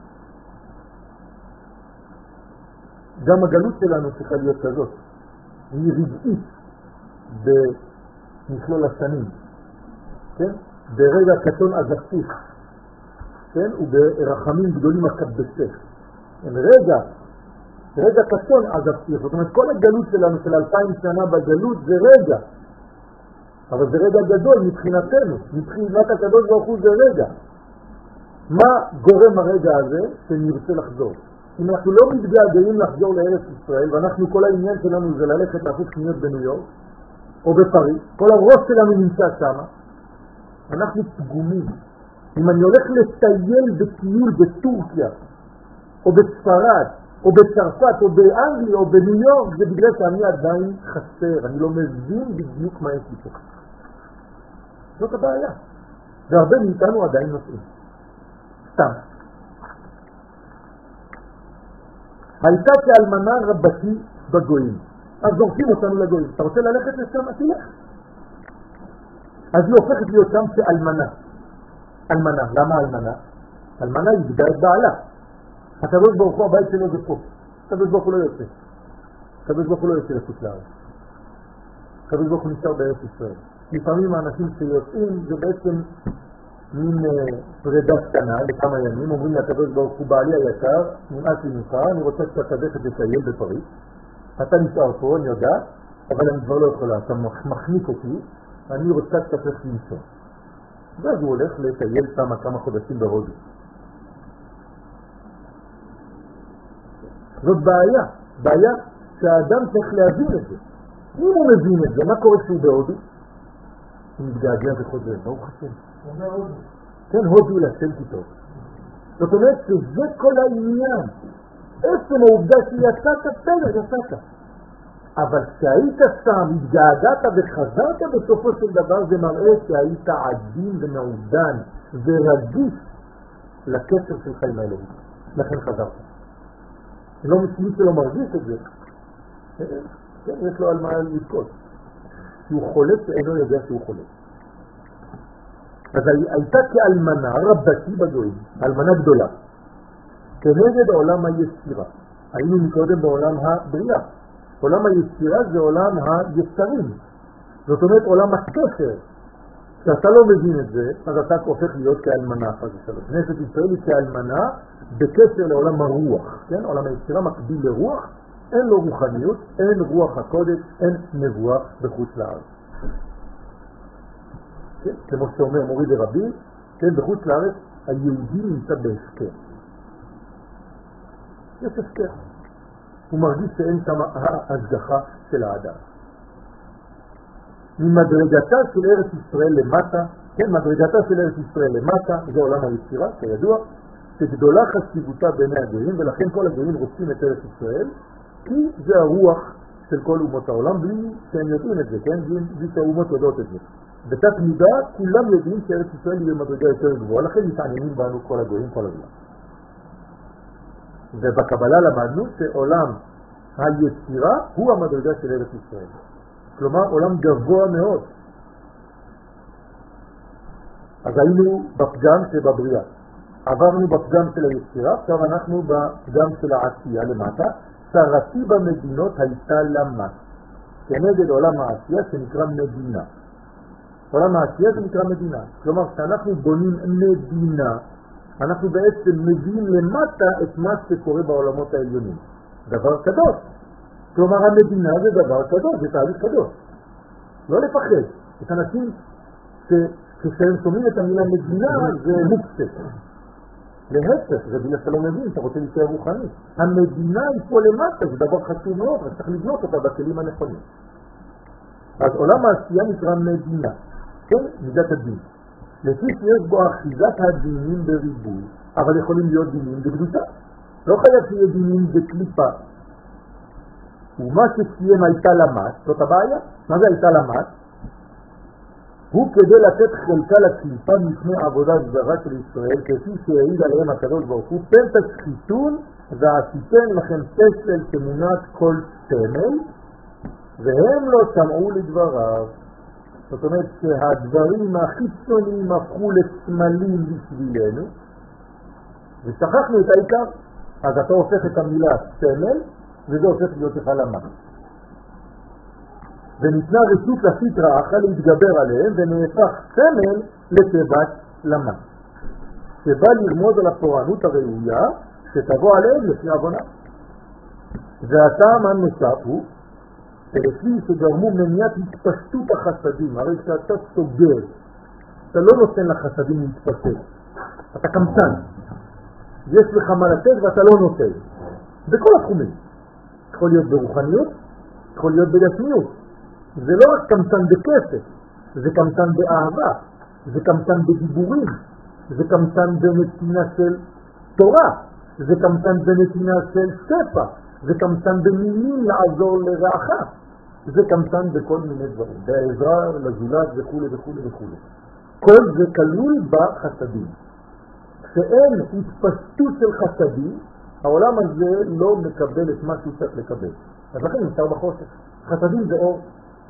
גם הגלות שלנו צריכה להיות כזאת. היא רגעית במכלול השנים. כן? ברגע קטון עזבתיך. כן? וברחמים גדולים הקדשך. רגע קטון עזבתיך. זאת אומרת, כל הגלות שלנו של 2000 שנה בגלות זה רגע. אבל זה רגע גדול מבחינתנו. מבחינת הקדוש ברוך הוא זה רגע. מה גורם הרגע הזה שנרצה לחזור? אם אנחנו לא מתגעגעים לחזור לארץ ישראל, ואנחנו כל העניין שלנו זה ללכת לעשות קניות בניו יורק, או בפריז, כל הראש שלנו נמצא שם, אנחנו פגומים. אם אני הולך לטייל בטיול בטורקיה, או בספרד, או בצרפת, או באנגליה, או בניו יורק, זה בגלל שאני עדיין חסר, אני לא מבין בדיוק מה יש לי פה. זאת הבעיה. והרבה מאיתנו עדיין נוסעים. סתם. הייתה כאלמנה רבתי בגויים. אז זורקים אותנו לגויים. אתה רוצה ללכת לשם? תלך. אז היא הופכת להיות שם כאלמנה. אלמנה. למה אלמנה? אלמנה יגדה את בעלה. הקדוש ברוך הוא הבית שלו זה פה. הקדוש ברוך הוא לא יוצא. הקדוש ברוך הוא לא יוצא לחוץ לארץ. הקדוש ברוך הוא נשאר בארץ ישראל. לפעמים האנשים שיוצאים זה בעצם מין פרידה קטנה לכמה ימים, אומרים לקדוש ברוך הוא בעלי היקר, נמאס לי ממך, אני רוצה קצת ללכת לטייל בפריז, אתה נשאר פה, אני יודע, אבל אני כבר לא יכולה, אתה מחניק אותי, אני רוצה קצת לנסוע. ואז הוא הולך לטייל כמה חודשים בהודו. זאת בעיה שהאדם צריך להבין את זה. אם הוא מבין את זה, מה קורה כשהוא בהודו? הוא מתגעגע וחוזר, ברוך השם. כן, הודו לשם כיתות. זאת אומרת שזה כל העניין. עצם העובדה שיצאת, יצאת. אבל כשהיית שם, התגעגעת וחזרת בסופו של דבר, זה מראה שהיית עדין ומעודן ורגיש לקשר שלך עם האלוהים. לכן חזרת. לא מי שלא מרגיש את זה, כן, יש לו על מה לבכות. כי הוא חולה שאינו יודע שהוא חולה. אז הייתה כאלמנה רבתי בגויים, אלמנה גדולה, כנגד עולם היצירה. היינו מקודם בעולם הבריאה. עולם היצירה זה עולם היצרים. זאת אומרת עולם הקשר. כשאתה לא מבין את זה, אז אתה הופך להיות כאלמנה. כנסת ישראל היא כאלמנה בקשר לעולם הרוח. כן? עולם היצירה מקביל לרוח, אין לו רוחניות, אין רוח הקודש, אין נבואה בחוץ לארץ. כן? כמו שאומר מורי ורבי, כן, בחוץ לארץ היהודי נמצא בהסקר. יש הסקר. הוא מרגיש שאין שם ההשגחה של האדם. ממדרגתה של ארץ ישראל למטה, כן, מדרגתה של ארץ ישראל למטה, זה עולם היצירה, כידוע, שגדולה חשיבותה בעיני הגויים, ולכן כל הגויים רוצים את ארץ ישראל, כי זה הרוח של כל אומות העולם, בלי שהם יודעים את זה, כן? בלי שהאומות יודעות את זה. בתת מודע כולם יודעים שארץ ישראל היא במדרגה יותר גבוהה, לכן מתעניינים בנו כל הגויים כל הזמן. ובקבלה למדנו שעולם היצירה הוא המדרגה של ארץ ישראל. כלומר עולם גבוה מאוד. אז היינו בפגם שבבריאה. עברנו בפגם של היצירה, עכשיו אנחנו בפגם של העשייה למטה. צרתי במדינות הייתה למה. כנגד עולם העשייה שנקרא מדינה. עולם העשייה זה נקרא מדינה. כלומר, כשאנחנו בונים מדינה, אנחנו בעצם מביאים למטה את מה שקורה בעולמות העליונים. דבר קדוש. כלומר, המדינה זה דבר קדוש, זה תהליך קדוש. לא לפחד. יש אנשים כשהם שומעים את המילה מדינה זה מוקצת. להפך, זה בגלל שאתה לא מבין, אתה רוצה להישאר רוחני. המדינה היא פה למטה, זה דבר חשוב מאוד, אבל צריך לבנות אותה בכלים הנכונים. אז עולם העשייה נקרא מדינה, כן? מידת הדין. לפי שיש בו אחיזת הדינים בריבוי, אבל יכולים להיות דינים בקדושה. לא חייב שיהיה דינים בקליפה. ומה שסיים הייתה למט, זאת הבעיה. מה זה הייתה למט? הוא כדי לתת חלקה לקליפה מפני עבודת זרה של ישראל, כפי שהעיד עליהם הקדוש ברוך הוא, פן תשחיתון ועשיתן לכם פסל תמונת כל סמל, והם לא שמעו לדבריו. זאת אומרת שהדברים החיצוניים הפכו לסמלים בשבילנו, ושכחנו את העיקר. אז אתה הופך את המילה סמל, וזה הופך להיות לך למה. וניתנה רשות לסטרא אחרי להתגבר עליהם, ונהפך סמל לתיבת למה. שבא לרמוז על הפורענות הראויה, שתבוא עליהם לפי עוונה. והטעם הנוסף הוא, שלפי שגרמו מניעת התפשטות החסדים, הרי כשאתה סוגר, אתה לא נותן לחסדים להתפשט, אתה קמצן. יש לך מה לתת ואתה לא נותן. בכל התחומים. יכול להיות ברוחניות, יכול להיות בגשמיות. זה לא רק קמצן בכסף, זה קמצן באהבה, זה קמצן בדיבורים, זה קמצן בנתינה של תורה, זה קמצן בנתינה של ספר, זה קמצן במילים לעזור לרעך, זה קמצן בכל מיני דברים, בעזרה לזולת וכו' וכו' וכו'. כל זה כלול בחסדים. כשאין התפשטות של חסדים, העולם הזה לא מקבל את מה שהוא צריך לקבל. אז לכן נמצא בחושך. חסדים זה אור.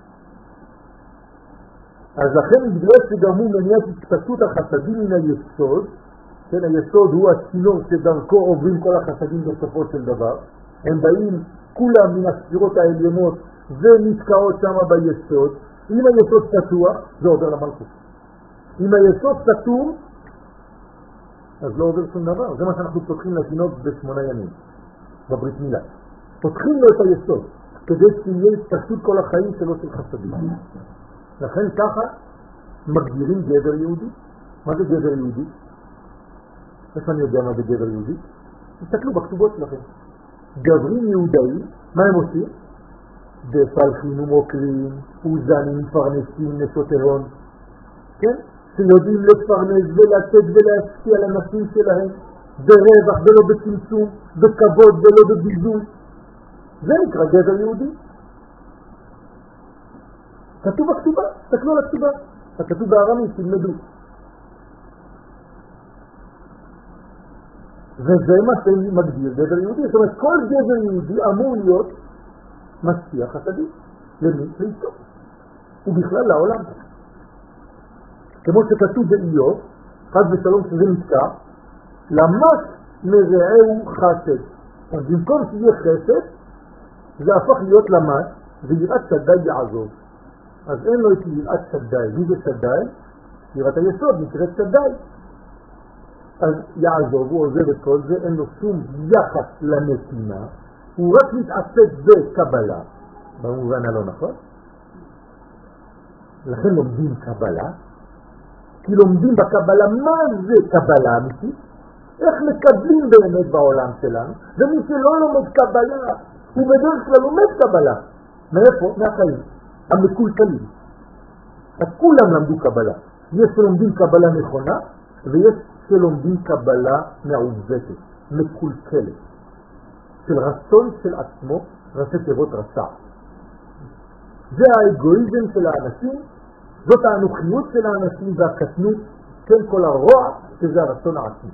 אז לכן בגלל שגרמו מניעת התפשטות החסדים מן היסוד, כן, היסוד הוא הצינור שדרכו עוברים כל החסדים בסופו של דבר, הם באים כולם מן הספירות העליונות ונתקעות שם ביסוד. אם היסוד פתוח, זה עובר למלכות. אם היסוד סתום, אז לא עובר שום דבר. זה מה שאנחנו פותחים לתינוק ב8 ימים, בברית מילה. פותחים לו את היסוד, כדי שיהיה התפשטות כל החיים שלו של חסדים. לכן ככה מגדירים גבר יהודי. מה זה גבר יהודי? איך אני יודע מה זה גבר יהודי? תסתכלו בכתובות שלכם. גברים יהודאים, מה הם עושים? בפלחים ומוקרים, וזנים, מפרנסים, נשות הון. כן? שיודעים לפרנס ולתת ולהשקיע לנשים שלהם, ברווח ולא בצמצום, בכבוד ולא בביזוי. זה נקרא גבר יהודי. כתוב בכתובה, תסתכלו על הכתובה. הכתוב בארמית, תלמדו. וזה מה שמגדיר גבר יהודי. זאת אומרת, כל גבר יהודי אמור להיות משפיע חסדים. למי? לאיתו. ובכלל לעולם. כמו שכתוב באיוב, חס ושלום שזה נתקע, למס מרעהו חסד. אז במקום שיהיה חסד, זה הפך להיות למס, ויראת שדי יעזוב. אז אין לו את יראת שדי. מי זה שדי? יראת היסוד, נקראת שדי. אז יעזוב, הוא עוזב את כל זה, אין לו שום יחס לנתינה, הוא רק מתעסק בקבלה, במובן הלא נכון. לכן לומדים קבלה, כי לומדים בקבלה מה זה קבלה אמיתית, איך מקבלים באמת בעולם שלנו, ומי שלא לומד קבלה, הוא בדרך כלל לומד קבלה. מאיפה? מהחיים, המקולקלים. אז כולם למדו קבלה. יש שלומדים קבלה נכונה, ויש שלומדים קבלה מעוותת, מקולקלת, של רצון של עצמו, ראשי תיבות רצה. זה האגואיזם של האנשים, זאת האנוכיות של האנשים והקטנות של כל הרוע, שזה הרצון העצמי.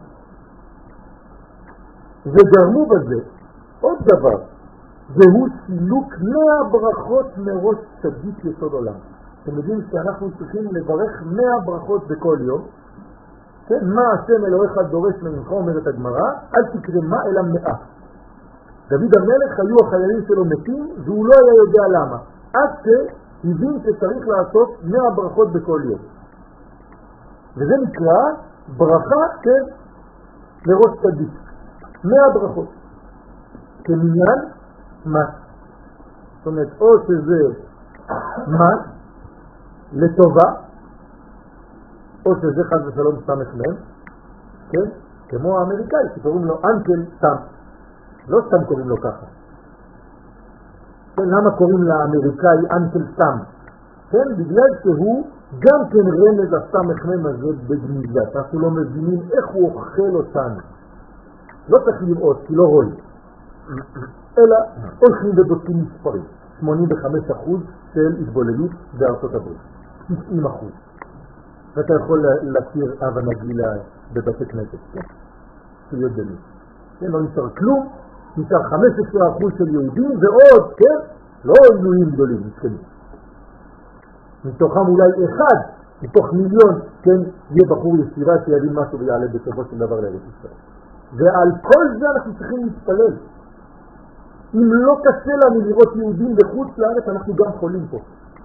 וגרמו בזה עוד דבר, והוא סילוק 100 ברכות מראש צדיק יסוד עולם. אתם יודעים שאנחנו צריכים לברך 100 ברכות בכל יום. כן? מה השם אלוהיך דורש ממך, אומרת הגמרא, אל תקרא מה אלא 100. דוד המלך היו החיילים שלו מתים, והוא לא היה יודע למה. עד שהבין שצריך לעשות 100 ברכות בכל יום. וזה נקרא ברכה, כן, לראש צדיק. 100 ברכות. כמניין מס. זאת אומרת, או שזה מס לטובה, או שזה חס ושלום סתם אכלם, כן? כמו האמריקאי, שקוראים לו אנקל סתם. לא סתם קוראים לו ככה. כן, למה קוראים לאמריקאי אנקל סתם? כן, בגלל שהוא גם כן רמז הסתם אכלם הזה בגניזה. אנחנו לא מבינים איך הוא אוכל אותנו. לא צריך לראות, כי לא רואים. אלא הולכים ובודקים מספרים. 85% של התבוללות בארצות הברית. 90%. ואתה יכול להכיר אבא נגילה בבתי כנסת. כן? שיות בני. כן, לא נשאר כלום. נשאר 15% של יהודים ועוד, כן? לא עילויים גדולים, מסכנים. מתוכם אולי אחד, מתוך מיליון, כן, יהיה בחור ישירה שיבין משהו ויעלה בסופו של דבר לארץ ישראל. ועל כל זה אנחנו צריכים להתפלל. אם לא קשה לנו לראות יהודים בחוץ לארץ, אנחנו גם חולים פה.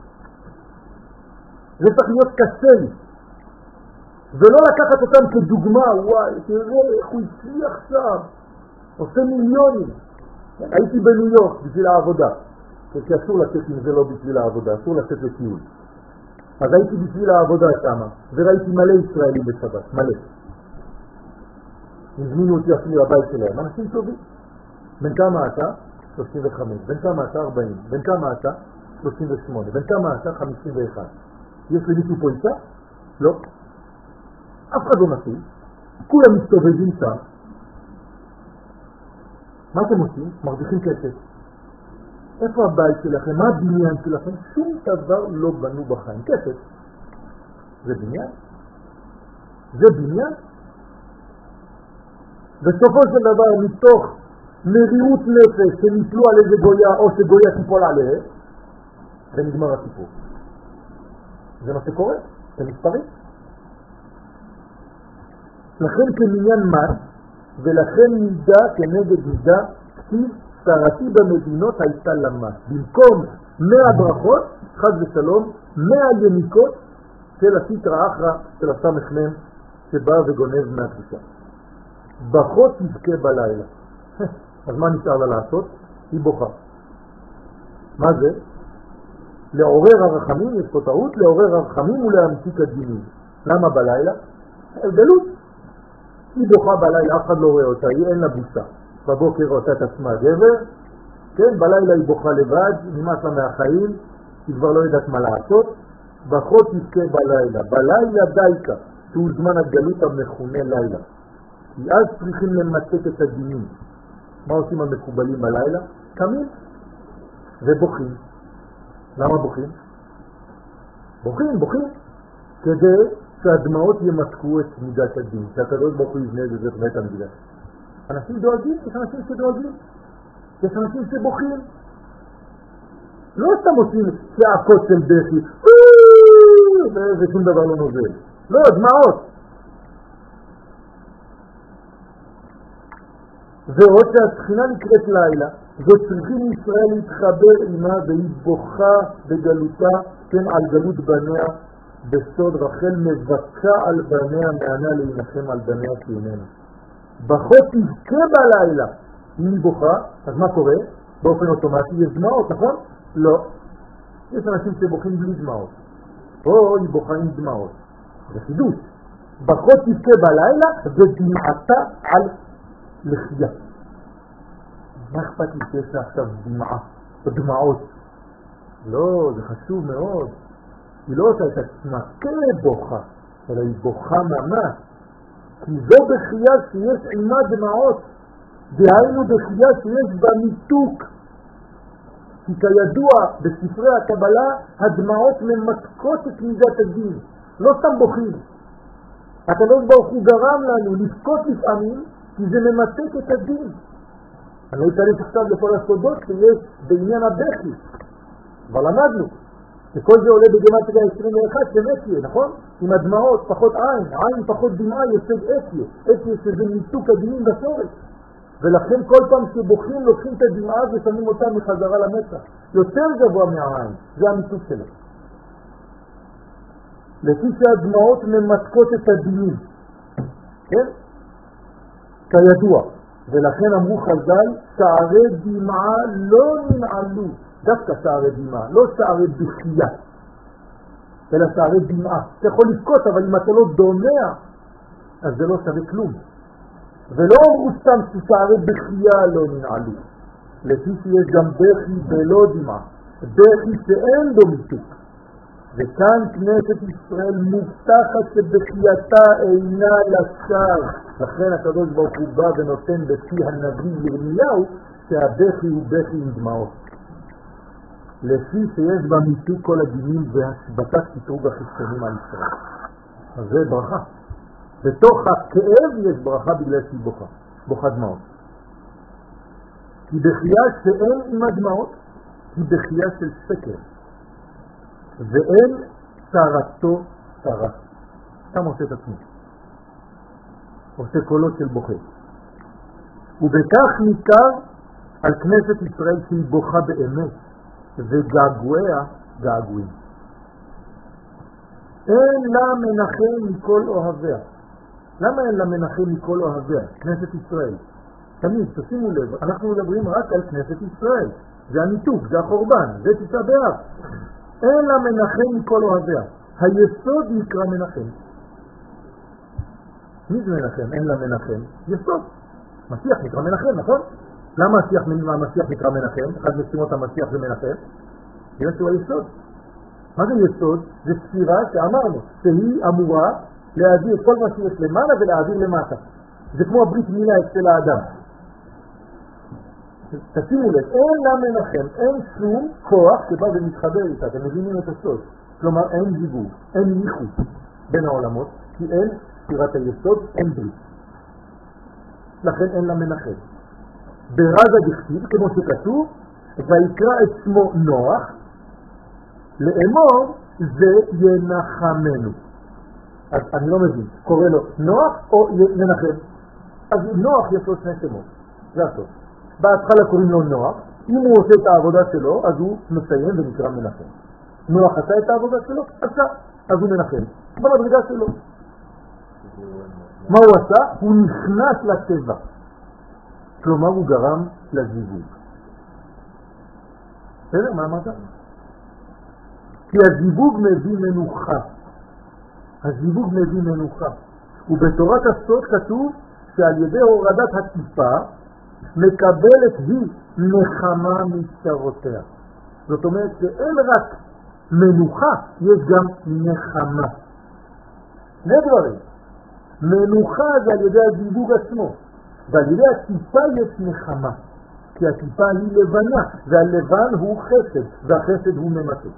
זה צריך להיות קשה לי. ולא לקחת אותם כדוגמה, וואי, תראה איך הוא הצליח שם. עושה מיליונים. הייתי בניו יורק בשביל העבודה. כי אסור לצאת אם זה לא בשביל העבודה, אסור לצאת לטיול. אז הייתי בשביל העבודה שם, וראיתי מלא ישראלים בשבת, מלא. הזמינו אותי אפילו לבית שלהם, אנשים טובים. בין כמה אתה? 35. בין כמה אתה? 40. בין כמה אתה? 38. בין כמה אתה? 51. יש למישהו פה איתה? לא. אף אחד לא נשיא. כולם מסתובבים שם. מה אתם עושים? מרוויחים כסף. איפה הבית שלכם? מה הבניין שלכם? שום דבר לא בנו בחיים. כסף. זה בניין? זה בניין? בסופו של דבר, מתוך מרירות נפש שניסלו על איזה גויה או שגויה תיפול עליהם, ונגמר הסיפור. זה מה שקורה, זה מספרים. לכן כמניין מס, ולכן מידה כנגד מידה, כתיב שרתי במדינות הייתה למס. במקום 100 ברכות, חד ושלום, 100 יניקות של הסיטרא אחרא של הסמ"ך מ' שבא וגונב מהקדושה. ברכות תבכה בלילה. אז מה נשאר לה לעשות? היא בוכה. מה זה? לעורר הרחמים, יש פה טעות, לעורר הרחמים ולהמתיק הדינים. למה בלילה? גלות. היא בוכה בלילה, אף אחד לא רואה אותה, היא אין לה בושה. בבוקר אותה את עצמה גבר, כן, בלילה היא בוכה לבד, נמאס לה מהחיים, היא כבר לא יודעת מה לעשות. ברכות תבכה בלילה. בלילה דייקה, שהוא זמן הגלות המכונה לילה. כי אז צריכים למצק את הדינים. מה עושים המקובלים בלילה? קמים ובוכים. למה בוכים? בוכים כדי שהדמעות ימתקו את מידת הדין, שהקדוש ברוך הוא יבנה את זה בית המקדש. אנשים דואגים, יש אנשים שדואגים, יש אנשים שבוכים. לא סתם עושים צעקות של בכי, ושום דבר לא נוזל. לא, דמעות. ועוד שהשכינה נקראת לילה, וצריכים ישראל להתחבר עימה, והיא בוכה בגלותה, כן, על גלות בניה, בסוד רחל מבקה על בניה, מענה להנחם על בניה שיוננה. ברכות תבכה בלילה. אם היא בוכה, אז מה קורה? באופן אוטומטי יש דמעות, נכון? לא. יש אנשים שבוכים בלי דמעות. או היא בוכה עם דמעות. זה חידוש. פחות תבכה בלילה ודמעתה על לחייה. מה אכפת לי שיש לה עכשיו דמעה או דמעות? לא, זה חשוב מאוד. היא לא עושה את עצמה כבוכה, אלא היא בוכה ממש. כי זו בחייה שיש עימה דמעות, דהיינו בחייה שיש בה מיתוק. כי כידוע בספרי הקבלה הדמעות ממתקות את מידת הדין, לא סתם בוכים. הקדוש ברוך הוא גרם לנו לבכות לפעמים כי זה ממתק את הדין. אני לא אתערף עכשיו לכל הסודות שיש בעניין הבכי, אבל למדנו שכל זה עולה בגימטריה 21 שמתיה, נכון? עם הדמעות פחות עין פחות דמעה יוצא אתיה שזה מיתוק הדינים בשורש. ולכן כל פעם שבוכים לוקחים את הדמעה ושמים אותה מחזרה למצח, יותר גבוה מהעין, זה המיתוק שלו. לפי שהדמעות ממתקות את הדינים, כן? כידוע, ולכן אמרו חז"ל, שערי דמעה לא ננעלו, דווקא שערי דמעה, לא שערי בחייה, אלא שערי דמעה. אתה יכול לבכות, אבל אם אתה לא דומע, אז זה לא שווה כלום. ולא אמרו סתם ששערי בחייה לא ננעלו, לפי שיש גם בכי ולא דמעה, בכי שאין בו מיתוק. וכאן כנסת ישראל מובטחת שבחייתה אינה לשווא. לכן הקדוש ברוך הוא בא ונותן בפי הנביא ירמיהו שהבכי הוא בכי עם דמעות. לפי שיש בה מיתוק כל הדינים והשבתת קטרוג החיצונים על ישראל. אז זה ברכה. בתוך הכאב יש ברכה בגלל שהיא בוכה דמעות. כי בחייה שאין עם הדמעות, היא בחייה של סקר. ואין צרתו צרה. סתם עושה את עצמו. עושה קולות של בוכה. ובכך ניכר על כנסת ישראל שהיא בוכה באמת, וגעגועיה געגועים. אין לה מנחם מכל אוהביה. למה אין לה מנחם מכל אוהביה? כנסת ישראל. תמיד, תשימו לב, אנחנו מדברים רק על כנסת ישראל. זה הניתוק, זה החורבן, זה תשעה באב. אין לה מנחם מכל אוהביה. היסוד נקרא מנחם. מי זה מנחם? אין לה מנחם. יסוד. משיח נקרא מנחם, נכון? למה המשיח נקרא מנחם? אחד משימות המשיח זה מנחם. זה שהוא היסוד. מה זה יסוד? זה ספירה שאמרנו, שהיא אמורה להעביר כל מה שיש למעלה ולהעביר למטה. זה כמו הברית מילה אצל האדם. תשימו לב, אין לה מנחם, אין שום כוח שבא ומתחבר איתה, אתם מבינים את הסוד. כלומר, אין זיווג, אין ייחוד בין העולמות, כי אין ספירת היסוד, אין ברית. לכן אין לה מנחם. ברזה דכתיב, כמו שכתוב, ויקרא את שמו נוח, לאמור זה ינחמנו. אז אני לא מבין, קורא לו נוח או מנחם? אז נוח יש לו שני שמות, זה הסוד. בהתחלה קוראים לו נוח, אם הוא עושה את העבודה שלו, אז הוא מסיים ונקרא מנחם. נוח עשה את העבודה שלו, אז הוא מנחם. במדרגה שלו. מה הוא עשה? הוא נכנס לטבע. כלומר הוא גרם לזיווג. בסדר? מה אמרת? כי הזיווג מביא מנוחה. הזיווג מביא מנוחה. ובתורת הסוד כתוב שעל ידי הורדת הטיפה מקבלת היא נחמה מצרותיה. זאת אומרת שאין רק מנוחה, יש גם נחמה. שני דברים. מנוחה זה על ידי הזיווג עצמו, ועל ידי הטיפה יש נחמה. כי הטיפה היא לבנה, והלבן הוא חסד, והחסד הוא ממתק.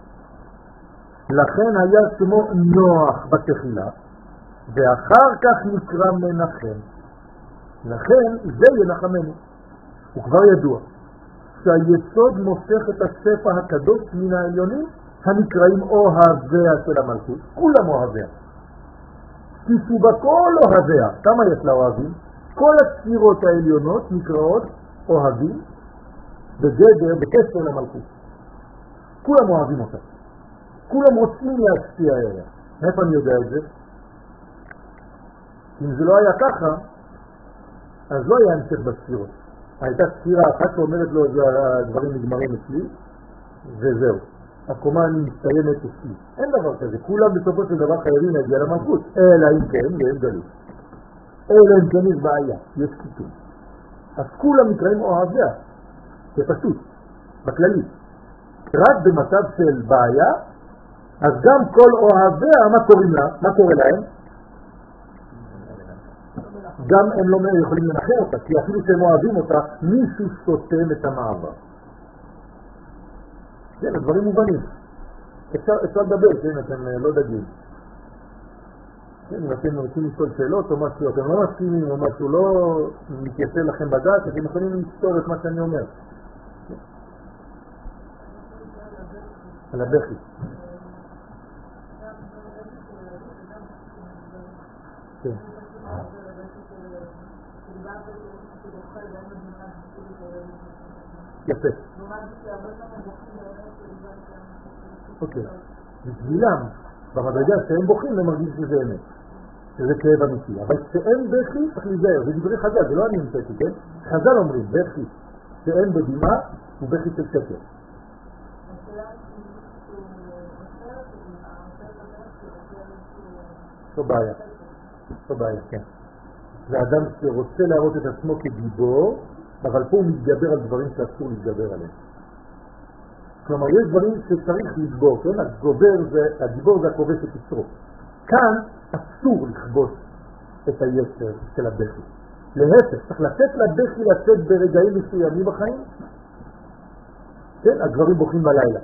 לכן היה שמו נוח בתחילה, ואחר כך נקרא מנחם. לכן זה ינחמנו. הוא כבר ידוע שהיסוד מופך את השפע הקדוש מן העליונים הנקראים אוהביה של המלכות. כולם אוהביה. כי בכל אוהביה, כמה יש לאוהבים? כל הספירות העליונות נקראות אוהבים בגדר, בקשר למלכות. כולם אוהבים אותה. כולם רוצים להשפיע עליה. איפה אני יודע את זה? אם זה לא היה ככה, אז לא היה המשך בספירות. הייתה ספירה אחת שאומרת לו, הדברים נגמרים אצלי, וזהו. הקומה אני מסתיימת אצלי. אין דבר כזה, כולם בסופו של דבר חייבים להגיע למלכות, אלא אם כן, והם גלות. אלא אם כן יש בעיה, יש קיטום. אז כולם נקראים אוהביה, זה פשוט, בכללי. רק במצב של בעיה, אז גם כל אוהביה, מה קוראים לה? מה קורא להם? גם הם לא יכולים לנחם אותה, כי אפילו שהם אוהבים אותה, מישהו סותם את המעבר. כן, הדברים מובנים. אפשר לדבר, כן, אתם לא דגים. כן, אם אתם רוצים לשאול שאלות או משהו, אתם לא מסכימים או משהו לא מתיישב לכם בדעת, אתם יכולים לסתור את מה שאני אומר. על הבכי. כן. יפה. אוקיי. בשבילם, במדרגה שהם בוכים, הם מרגישים שזה אמת. שזה כאב אמיתי. אבל כשאין בכי, צריך להיזהר. זה דברי חז"ל, זה לא אני נמצאתי, כן? חז"ל אומרים, בכי. כשאין בדמעה, הוא בכי של שקר. זו בעיה. זו בעיה, כן. זה אדם שרוצה להראות את עצמו כגיבור, אבל פה הוא מתגבר על דברים שאסור להתגבר עליהם. כלומר, יש דברים שצריך לגבור, כן? הגיבור זה הכובש את יצרו. כאן אסור לכבוש את היצר של הבכי. להפך, צריך לתת לבכי לצאת ברגעים מסוימים בחיים. כן, הגברים בוכים בלילה.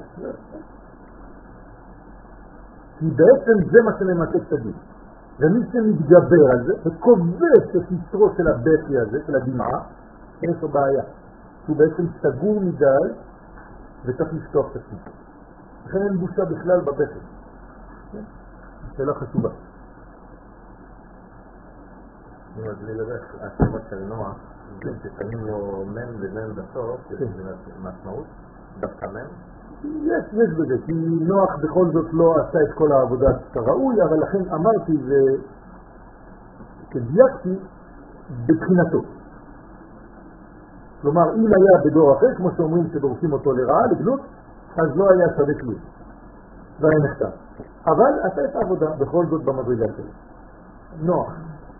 כי בעצם זה מה שממתק את הדין. ומי שמתגבר על זה, וכובש את יצרו של הבכי הזה, של הדמעה, אין לו בעיה. הוא בעצם סגור מדי, וצריך לפתוח את עצמו. לכן אין בושה בכלל בבכי. שאלה חשובה. אני מזמין לדרך, התשובות של נוח, ששמים לו מן ומן בסוף, יש לזה משמעות, דווקא מן? יש בזה, כי נוח בכל זאת לא עשה את כל העבודה כראוי, אבל לכן אמרתי וכדייקתי בבחינתו. כלומר, אם היה בדור אחר, כמו שאומרים שדורשים אותו לרעה, לגלות, אז לא היה שווה כלום. לא היה נכתב. אבל עשה את העבודה בכל זאת במדרגה שלו. נוח.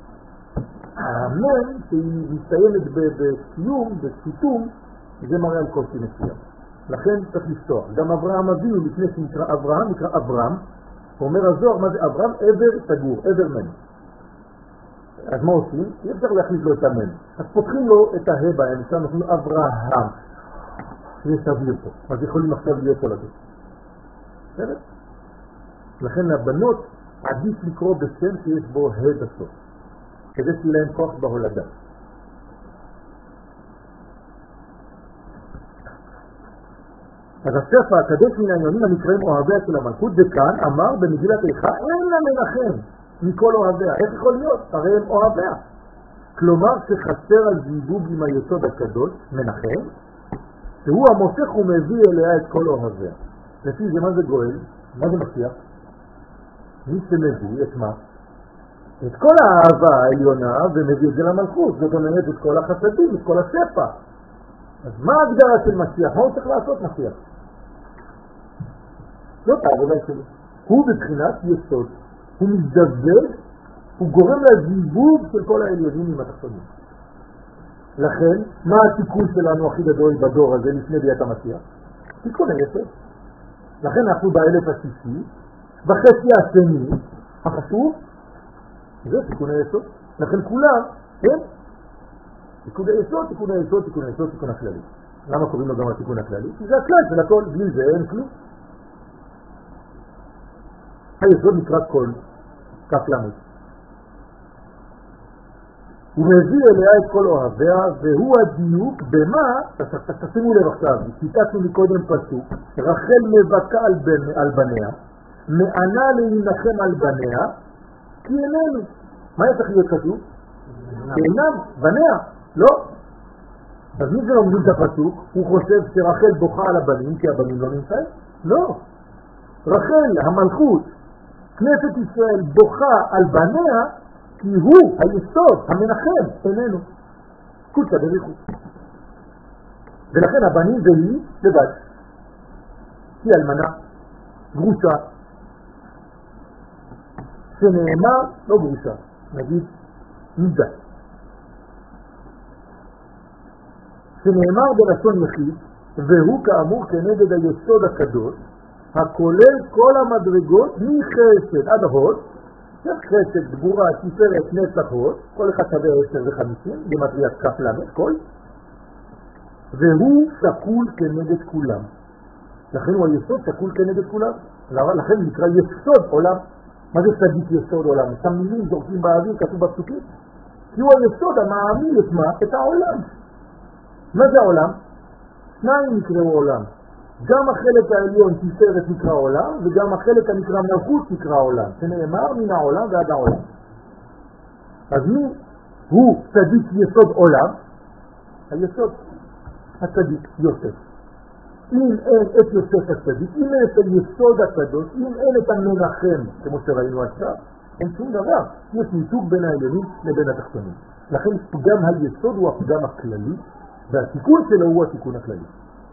האמן שהיא מסתיימת בסיום, בסיתום, זה מראה על קושי מסוים. לכן צריך לפתוח. גם אברהם אבינו, לפני שנקרא אברהם, נקרא אברהם. הוא אומר הזוהר, מה זה אברהם? עבר סגור, עבר מן. אז מה עושים? אי אפשר להכניס לו את המן. אז פותחים לו את ההא באמצע, נותנים לו אברהם. שיש אוויר פה. אז יכולים עכשיו להיות תולדות. בסדר? לכן לבנות עדיף לקרוא בשם שיש בו ה' בסוף. כדי שיהיה להם כוח בהולדה. אז הספר הקדוש מן העניונים הנקראים אוהביה של המלכות, וכאן אמר במגילת איכה, אין לה מנחם מכל אוהביה. איך יכול להיות? הרי הם אוהביה. כלומר שחסר על זיווג עם היסוד הקדוש, מנחם, שהוא המושך ומביא אליה את כל אוהביה. לפי זה מה זה גואל? מה זה משיח? מי שמביא את מה? את כל האהבה העליונה ומביא את זה למלכות. זאת אומרת את כל החסדים, את כל השפע. אז מה ההגדרה של משיח? מה הוא צריך לעשות משיח? זאת העבודה שלו. הוא בבחינת יסוד. הוא מזדווג, הוא גורם לזיווג של כל העליונים עם התחתונים. לכן, מה התיקון שלנו הכי גדול בדור הזה לפני ביאת המשיח? תיקון היסוד. לכן אנחנו באלף השישי, בחצי השני, החשוב, זה תיקון היסוד. לכן כולם, כן? תיקון היסוד, תיקון היסוד, תיקון היסוד, תיקון הכללי. למה קוראים לו גם התיקון הכללי? כי זה הכלל של הכל, בלי זה אין כלום. היסוד נקרא כל, כף למד. הוא מביא אליה את כל אוהביה, והוא הדיוק במה, תשימו לב עכשיו, ציטטנו מקודם פסוק, רחל מבכה על בניה, מענה להנחם על בניה, כי איננו. מה צריך להיות כתוב? כי אינם, בניה, לא. אז מי זה לומדים את הפסוק? הוא חושב שרחל בוכה על הבנים, כי הבנים לא נמצאים? לא. רחל, המלכות, כנסת ישראל בוכה על בניה, כי הוא היסוד, המנחם, איננו. קודשא בריחו. ולכן הבנים והיא לבד. היא אלמנה. גרושה, שנאמר לא גרושה, נגיד נידה, שנאמר בלשון יחיד, והוא כאמור כנגד היסוד הקדוש, הכולל כל המדרגות מחסד עד הוד, חסד, גבורה, תפארת, נצח, הוד, כל אחד שווה 10 ו-50, במטריית כף למד, כל, והוא שקול כנגד כולם. לכן הוא היסוד שקול כנגד כולם. לכן הוא נקרא יסוד עולם. מה זה צדיק יסוד עולם? שם מילים זורקים באוויר, כתוב בפסוקים. כי הוא היסוד המעמיד את מה? את העולם. מה זה העולם? שניים נקראו עולם. גם החלק העליון תפארת נקרא עולם, וגם החלק הנקרא מלכות נקרא עולם. שנאמר מן העולם ועד העולם. אז מי הוא צדיק יסוד עולם? היסוד הצדיק יוסף. אם אין את יוסף הצדיק, אם אין את היסוד הקדוש, אם אין את המנחם, כמו שראינו עכשיו, אין שום דבר. יש ניתוק בין העליונים לבין התחתונים. לכן גם היסוד הוא הפגם הכללי, והתיקון שלו הוא התיקון הכללי.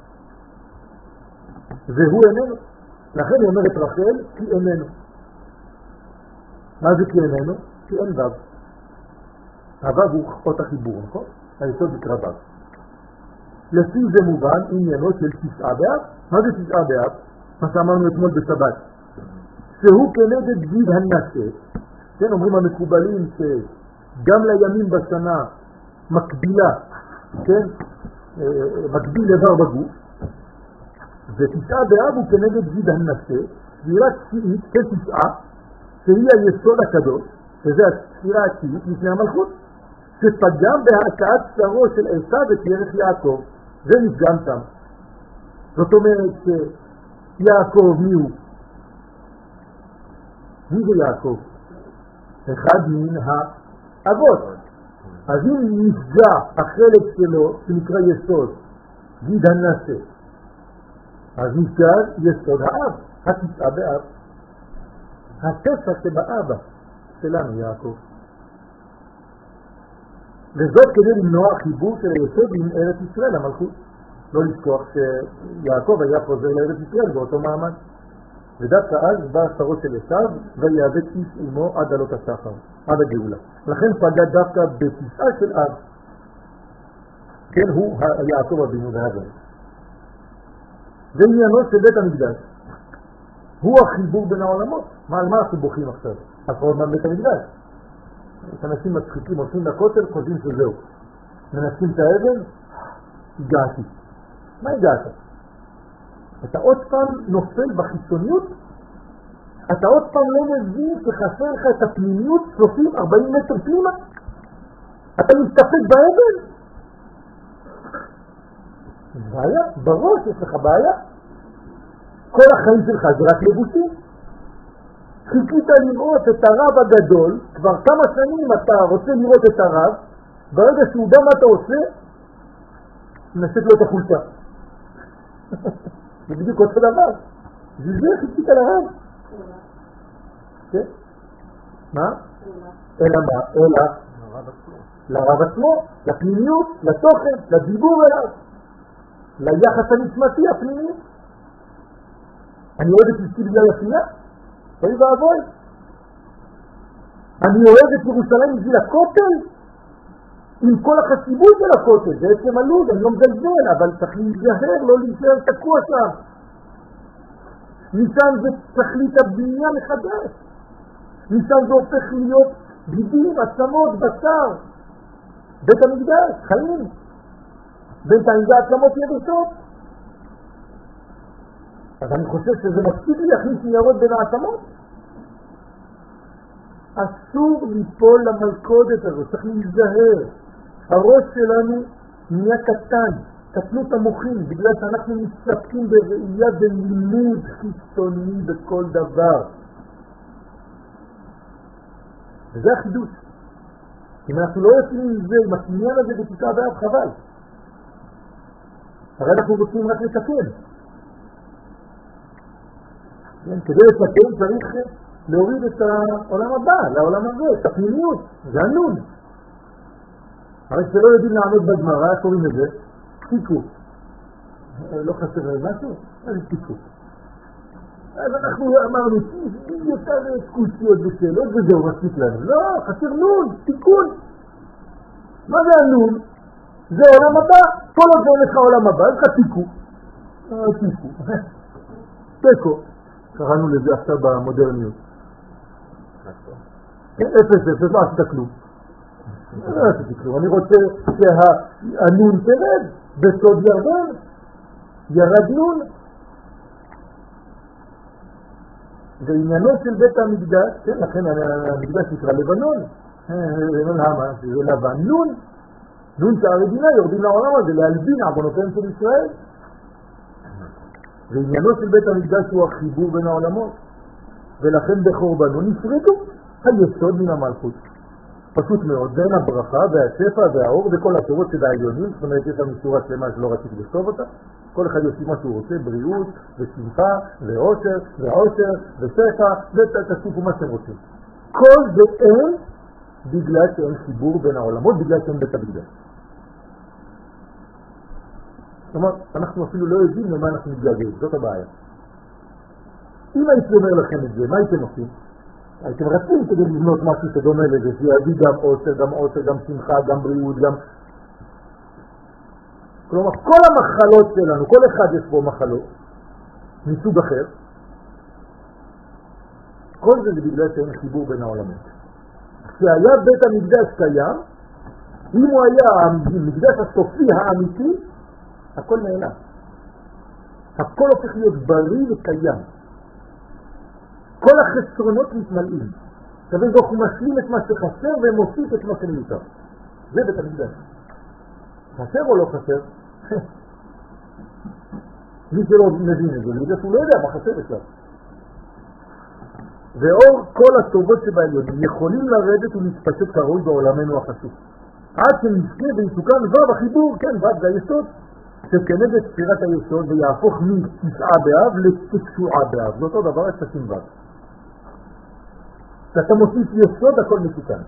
והוא איננו. לכן היא אומרת רחל, כי איננו. מה זה כי איננו? כי אין וו. הוו הוא אות החיבור, נכון? היסוד נקרא וו. לפי זה מובן עניינו של תשעה באב. מה זה תשעה באב? מה שאמרנו אתמול בשבת. שהוא כנגד גיד הנשא. כן, אומרים המקובלים שגם לימים בשנה מקבילה, כן, מקביל איבר בגוף, ותשעה באב הוא כנגד גיד הנשא, ספירה תשיעית, כן תשעה, שהיא היסוד הקדוש, שזה הספירה התשיעית לפני המלכות, שפגם בהעקעת שרו של עשיו ותירך יעקב. זה נפגם שם. זאת אומרת שיעקב מי הוא? מי זה יעקב? אחד מן האבות. אז אם נפגע החלק שלו שנקרא יסוד, גיד הנשא, אז נפגע יסוד האב, התשעה באב. התשע שבאבא שלנו יעקב. וזאת כדי למנוע חיבור של היסוד עם ארץ ישראל, המלכות. לא לשכוח שיעקב היה חוזר לארץ ישראל באותו מעמד. ודווקא אז בא שרו של עשיו ויאבד איש עמו עד עלות השחר, עד הגאולה. לכן פגע דווקא בתשעה של אב. כן, הוא יעקב אבינו והבן. זה עניינו של בית המקדש. הוא החיבור בין העולמות. על מה אנחנו בוכים עכשיו? על חורבן בית המקדש. אנשים מצחיקים, הולכים לכותל, חושבים שזהו. מנסים את האבן, הגעתי. מה הגעת? אתה עוד פעם נופל בחיצוניות? אתה עוד פעם לא מבין שחסר לך את הפנימיות 30-40 מטר פנימה? אתה מסתפק באבן? בעיה, בראש יש לך בעיה. כל החיים שלך זה רק לבושים. חיכית לראות את הרב הגדול, כבר כמה שנים אתה רוצה לראות את הרב, ברגע שהוא יודע מה אתה עושה, נשאת לו את החולצה. זה בדיוק אותו דבר. זה חיכית לרב. כן? מה? אלא מה? אלא לרב עצמו, לפנימיות, לתוכן, לדיבור אליו, ליחס הנשמתי הפנימי. אני אוהב את אשתי בגלל יפייה? אוי ואבוי. אני אוהב את ירושלים בשביל הכותל, עם כל החשיבות של הכותל, זה עצם הלוז, אני לא מזלזל, אבל צריך להיזהר, לא להישאר תקוע שם. משם זה תכלית הבנייה מחדש. משם זה הופך להיות גידים, עצמות, בשר. בית המקדש, חיים. בינתיים זה עצמות יבשות. אז אני חושב שזה מספיק להכניס ניירות בין העצמות. אסור ליפול למלכודת הזאת, צריך להיזהר. הראש שלנו נהיה קטן, קטנות המוחים, בגלל שאנחנו מסתפקים בראייה בלימוד חיצוני בכל דבר. וזה החידוש. אם אנחנו לא יוצאים מזה, עם הקניין הזה בתשעה באב, חבל. הרי אנחנו רוצים רק לתקן. כדי לתקן צריך להוריד את העולם הבא, לעולם הזה, את הפנימיות, זה הנון. הרי שלא יודעים לעמוד בגמרא, קוראים לזה תיקו. לא חסר משהו? אז תיקו. אז אנחנו אמרנו, יותר קושיות ושאלות וזהו מספיק לנו. לא, חסר נון, תיקון. מה זה הנון? זה עולם הבא. כל עוד זה הולך עולם הבא, זה תיקו. תיקו. תיקו. קראנו לזה עכשיו במודרניות. אפס, לא עשית כלום. לא עשיתי כלום. אני רוצה שהנון תרד בסוד ירדן. ירד נון. ועניינו של בית המקדש, כן, לכן המקדש נקרא לבנון, למה? זה לבן נון, נון שהרגינה יורדים לעולם הזה, להלבין עוונותיהם של ישראל. ועניינו של בית המקדש הוא החיבור בין העולמות, ולכן בחורבנו נפרדו היסוד מן המלכות. פשוט מאוד, בין הברכה והשפע והאור וכל התורות של העליונים, זאת אומרת, יש לנו שורה שלמה שלא רציתי לכתוב אותה, כל אחד יוצאים מה שהוא רוצה, בריאות ושמחה ועושר ועושר ושפע ותעשו מה שהם רוצים. כל זה אין בגלל שאין חיבור בין העולמות, בגלל שאין בית המקדש. זאת אומרת, אנחנו אפילו לא יודעים למה אנחנו מתגעגעים, זאת הבעיה. אם הייתי אומר לכם את זה, מה הייתם עושים? הייתם רצים כדי לבנות משהו שדומה לזה, שיביא גם עושר, גם עושר, גם שמחה, גם בריאות, גם... כלומר, כל המחלות שלנו, כל אחד יש בו מחלות, מסוג אחר, כל זה בגלל שאין חיבור בין העולמות. כשהיה בית המקדש קיים, אם הוא היה המקדש הסופי האמיתי, הכל נעלם. הכל הופך להיות בריא וקיים. כל החסרונות מתמלאים. שווה זו הוא משלים את מה שחסר ומוסיף את מה שמיותר. זה בית המקדש. חסר או לא חסר? מי שלא מבין את זה, בגלל שהוא לא יודע מה חסר אצלו. ואור כל הטובות שבעליונים יכולים לרדת ולהתפשט קרוי בעולמנו החשוב. עד שנזכה ויסוכן ו' החיבור, כן, ו' זה היסוד, שכנגד ספירת היסוד ויהפוך מתשעה באב לתשעה באב. זה אותו דבר, את תשים ו'. כשאתה מוסיף יסוד, הכל מסוכן.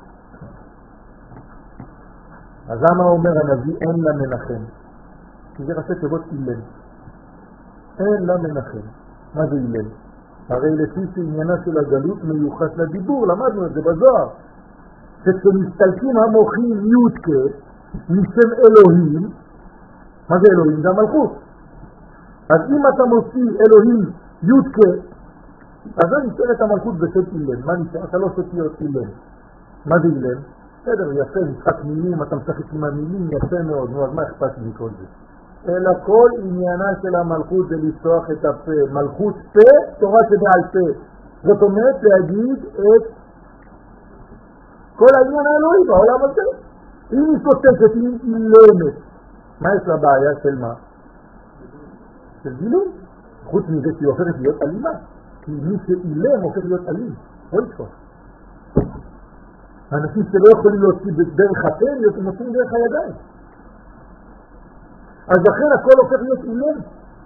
אז למה אומר הנביא אין לה מנחם? כי זה ראשי תיבות אילן. אין לה מנחם. מה זה אילן? הרי לפי שעניינה של הגלות מיוחס לדיבור, למדנו את זה בזוהר. שכשמסתלקים המוחים יודקה משם אלוהים, מה זה אלוהים? זה המלכות. אז אם אתה מוציא אלוהים יודקה, אז זה נשאר את המלכות בשם אילן. מה נשאר? אתה לא שתיות אילן. מה זה אילן? בסדר, יפה, משחק מילים, אתה משחק עם המילים, יפה מאוד, נו, אז מה אכפת לי כל זה? אלא כל עניינה של המלכות זה לפתוח את הפה. מלכות פה, תורה שבעל פה. זאת אומרת להגיד את כל העניין האלוהי בעולם הזה. אם היא סותקת, היא אילמת. מה יש לה בעיה של מה? של גילוי. חוץ מזה שהיא הופכת להיות אלימה. כי מי שאילם הופך להיות אלים. לא לתפוס. האנשים שלא יכולים להוציא דרך הפה, הם מוצאים דרך הידיים. אז לכן הכל הופך להיות אילם.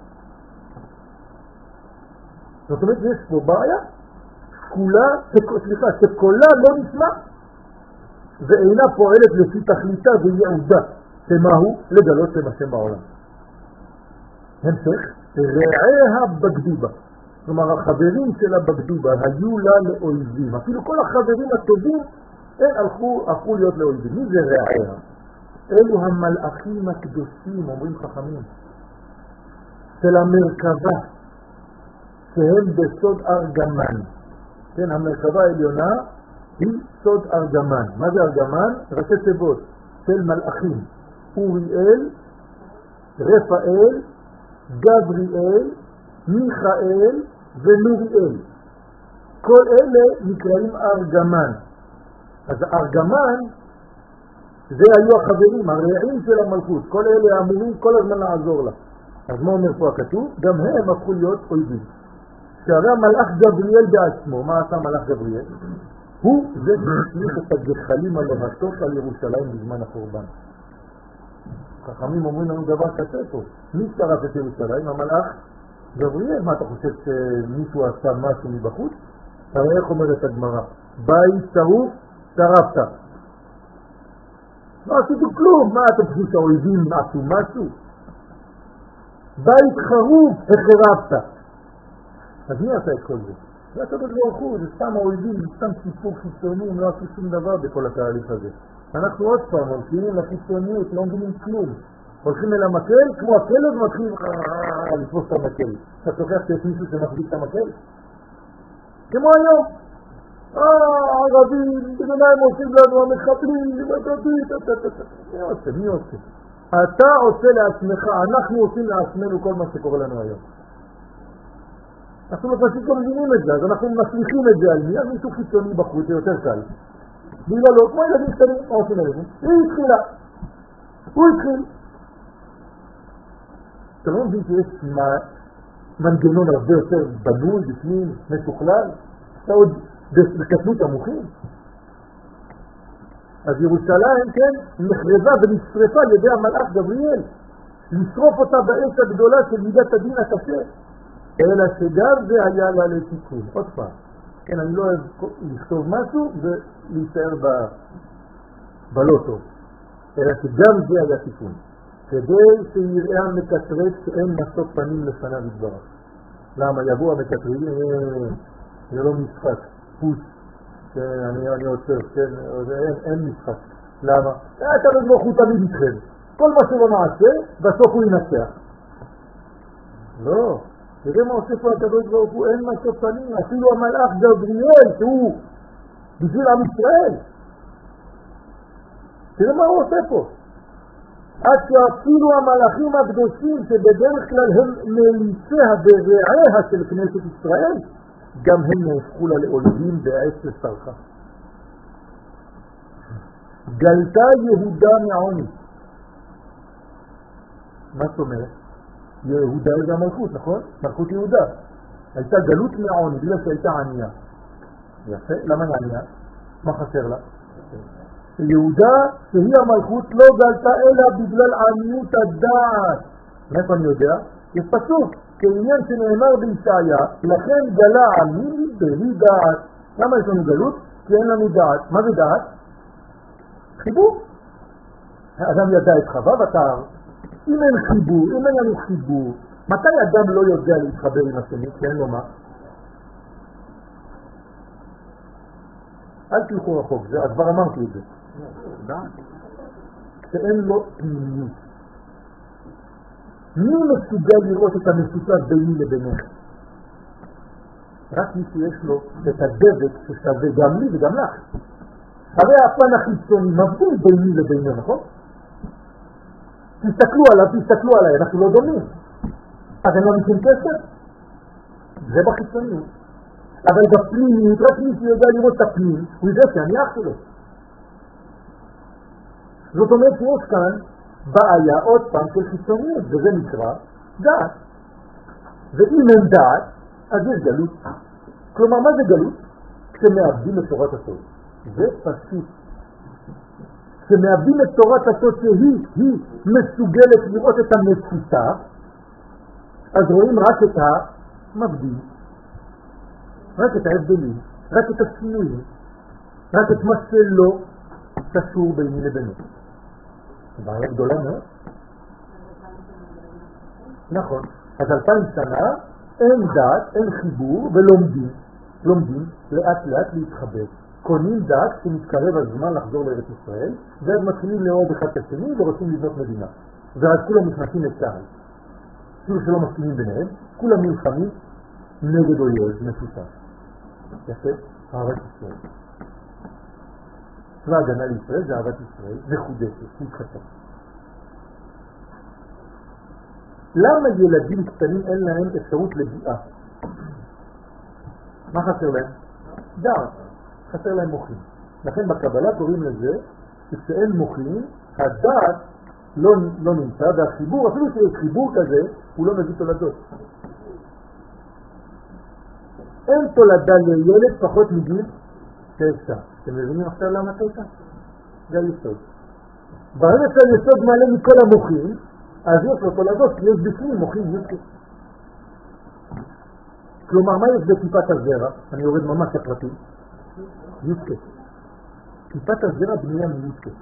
זאת אומרת, יש פה בעיה, שקולה לא נשמע, ואינה פועלת לפי תכליתה וייעודה, שמהו לגלות שם השם בעולם. המשך, רעיה בגדובה. כלומר, החברים שלה בגדובה היו לה לאויבים. אפילו כל החברים הטובים, הם הפכו להיות לאויבים. מי זה רעיה? אלו המלאכים הקדושים, אומרים חכמים, של המרכבה, שהם בסוד ארגמן. כן, המרכבה העליונה היא סוד ארגמן. מה זה ארגמן? ראשי תיבות של מלאכים. אוריאל, רפאל, גבריאל, מיכאל ונוריאל. כל אלה נקראים ארגמן. אז הארגמן זה היו החברים, הרעים של המלכות. כל אלה אמורים כל הזמן לעזור לה. אז מה אומר פה הכתוב? גם הם הפכו להיות אויבים. שהרי המלאך גבריאל בעצמו, מה עשה מלאך גבריאל? הוא זה שהשליך את הגחלים הלהטות על ירושלים בזמן החורבן. חכמים אומרים לנו דבר כזה פה. מי שרף את ירושלים? המלאך גבריאל. מה אתה חושב שמישהו עשה משהו מבחוץ? הרי איך אומרת הגמרא? בית שרוף, שרפת. לא עשיתו כלום. מה אתם חושבים שהאויבים עשו משהו? בית חרוב, החרבת. אז מי עשה את כל זה? זה הקדוש ברוך הוא, זה סתם האויבים, זה סתם סיפור חיצוני, לא עשו שום דבר בכל התהליך הזה. אנחנו עוד פעם הולכים לחיצוניות, לא מבינים כלום. הולכים אל המקל, כמו הכלב מתחיל לתפוס את המקל. אתה שוכח שיש מישהו שמחזיק את המקל? כמו היום. הערבים, בגלל הם עושים לנו, המחבלים, מי עושה? אתה עושה לעצמך, אנחנו עושים לעצמנו כל מה שקורה לנו היום. אנחנו פשוט לא מבינים את זה, אז אנחנו מצליחים את זה על מי? על מישהו חיצוני בחוץ, זה יותר קל. בגלל לא, כמו ילדים קטנים, מה עושים לילדים? הוא התחיל. אתה לא מבין שיש מנגנון הרבה יותר בנוי, בפנים, מתוכלל? אתה עוד בקטנות המוחים? אז ירושלים, כן, נחרבה ונשרפה על ידי המלאך גבריאל. לשרוף אותה באש הגדולה של מידת הדין הקשה. אלא שגם זה היה לה לתיקון. עוד פעם. כן, אני לא אוהב לכתוב משהו ולהישאר בלא טוב. אלא שגם זה היה תיקון. כדי שיראה המקטרק שאין משוא פנים לפניו יתברך. למה? יבוא המקטרק, זה לא משחק, פוס, אני עוצר, אין משחק. למה? הקדוש ברוך הוא תמיד איתכם. כל מה שלא נעשה, בסוף הוא ינצח. לא. תראה מה עושה פה הקדוש ברוך הוא, אין משוא פנים, אפילו המלאך גבריאל, שהוא בשביל עם ישראל. תראה מה הוא עושה פה. עד שאפילו המלאכים הקדושים, שבדרך כלל הם מליציה ורעיה של כנסת ישראל, גם הם נהפכו לה לעולבים בעץ לסרחה. גלתה יהודה מעוני. מה זאת אומרת? יהודה זה המלכות, נכון? מלכות יהודה. הייתה גלות מעוני, בגלל שהייתה ענייה. יפה, למה ענייה? מה חסר לה? יהודה, שהיא המלכות, לא גלתה אלא בגלל עניות הדעת. מאיפה אני יודע? יש פסוק, כעניין שנאמר בישעיה, לכן גלה עמי בלי דעת. למה יש לנו גלות? כי אין לנו דעת. מה זה דעת? חיבור. האדם ידע את חווה ותער. אם אין חיבור, אם אין לנו חיבור, מתי אדם לא יודע להתחבר עם השני? כי אין לו מה? אל תלכו רחוק, אז כבר אמרתי את זה. שאין לו פנימיות. מי מסוגל לראות את המשותף ביני לבינך? רק מי שיש לו את הדבק ששווה גם לי וגם לך. הרי הפן החיצוני מבדיל ביני לבינו, נכון? תסתכלו עליי, אנחנו לא דומים. אז אין לנו שום קשר? זה בחיצוניות. אבל בפנימיות, רק מי שיודע לראות את הפנים, הוא יודע שאני אח שלו. זאת אומרת שיש כאן בעיה עוד פעם של חיצוניות, וזה נקרא דעת. ואם אין דעת, אז יש גלות. כלומר, מה זה גלות? כשמאבדים את תורת הסוד. זה פשוט. כשמאבדים את תורת הסוד שהיא מסוגלת לראות את המשותף, אז רואים רק את המבדיל, רק את ההבדלים, רק את השינויים, רק את מה שלא קשור ביני לבינו. בעיה גדולה מאוד. נכון. אז 2000 שנה אין דעת, אין חיבור ולומדים לאט לאט להתחבר. קונים דעת שמתקרב הזמן לחזור לארץ ישראל, ואז מתחילים לאהוב אחד את השני ורוצים לבנות מדינה. ואז כולם נכנסים לצה"ל. אפילו שלא מסכימים ביניהם, כולם נלחמים נגד אויב משותף. יפה, אהבת ישראל. צבא הגנה לישראל זה אהבת ישראל, מחודשת, מתחתת. למה ילדים קטנים אין להם אפשרות לביאה? מה חסר להם? דעת. חסר להם מוחים. לכן בקבלה קוראים לזה שכשאין מוחים, הדעת לא נמצא, והחיבור, אפילו שיש חיבור כזה, הוא לא מביא תולדות. אין תולדה לילד פחות מגיל 9. אתם מבינים עכשיו למה 9? זה היסוד. ברגע שהיסוד מעלה מכל המוחים, אז יש לו תולדות, כי יש בפנים מוחים יוצא. כלומר, מה יש בטיפת הזרע? אני יורד ממש לפרטים. יוצא. טיפת הזרע בנייה מיוצא.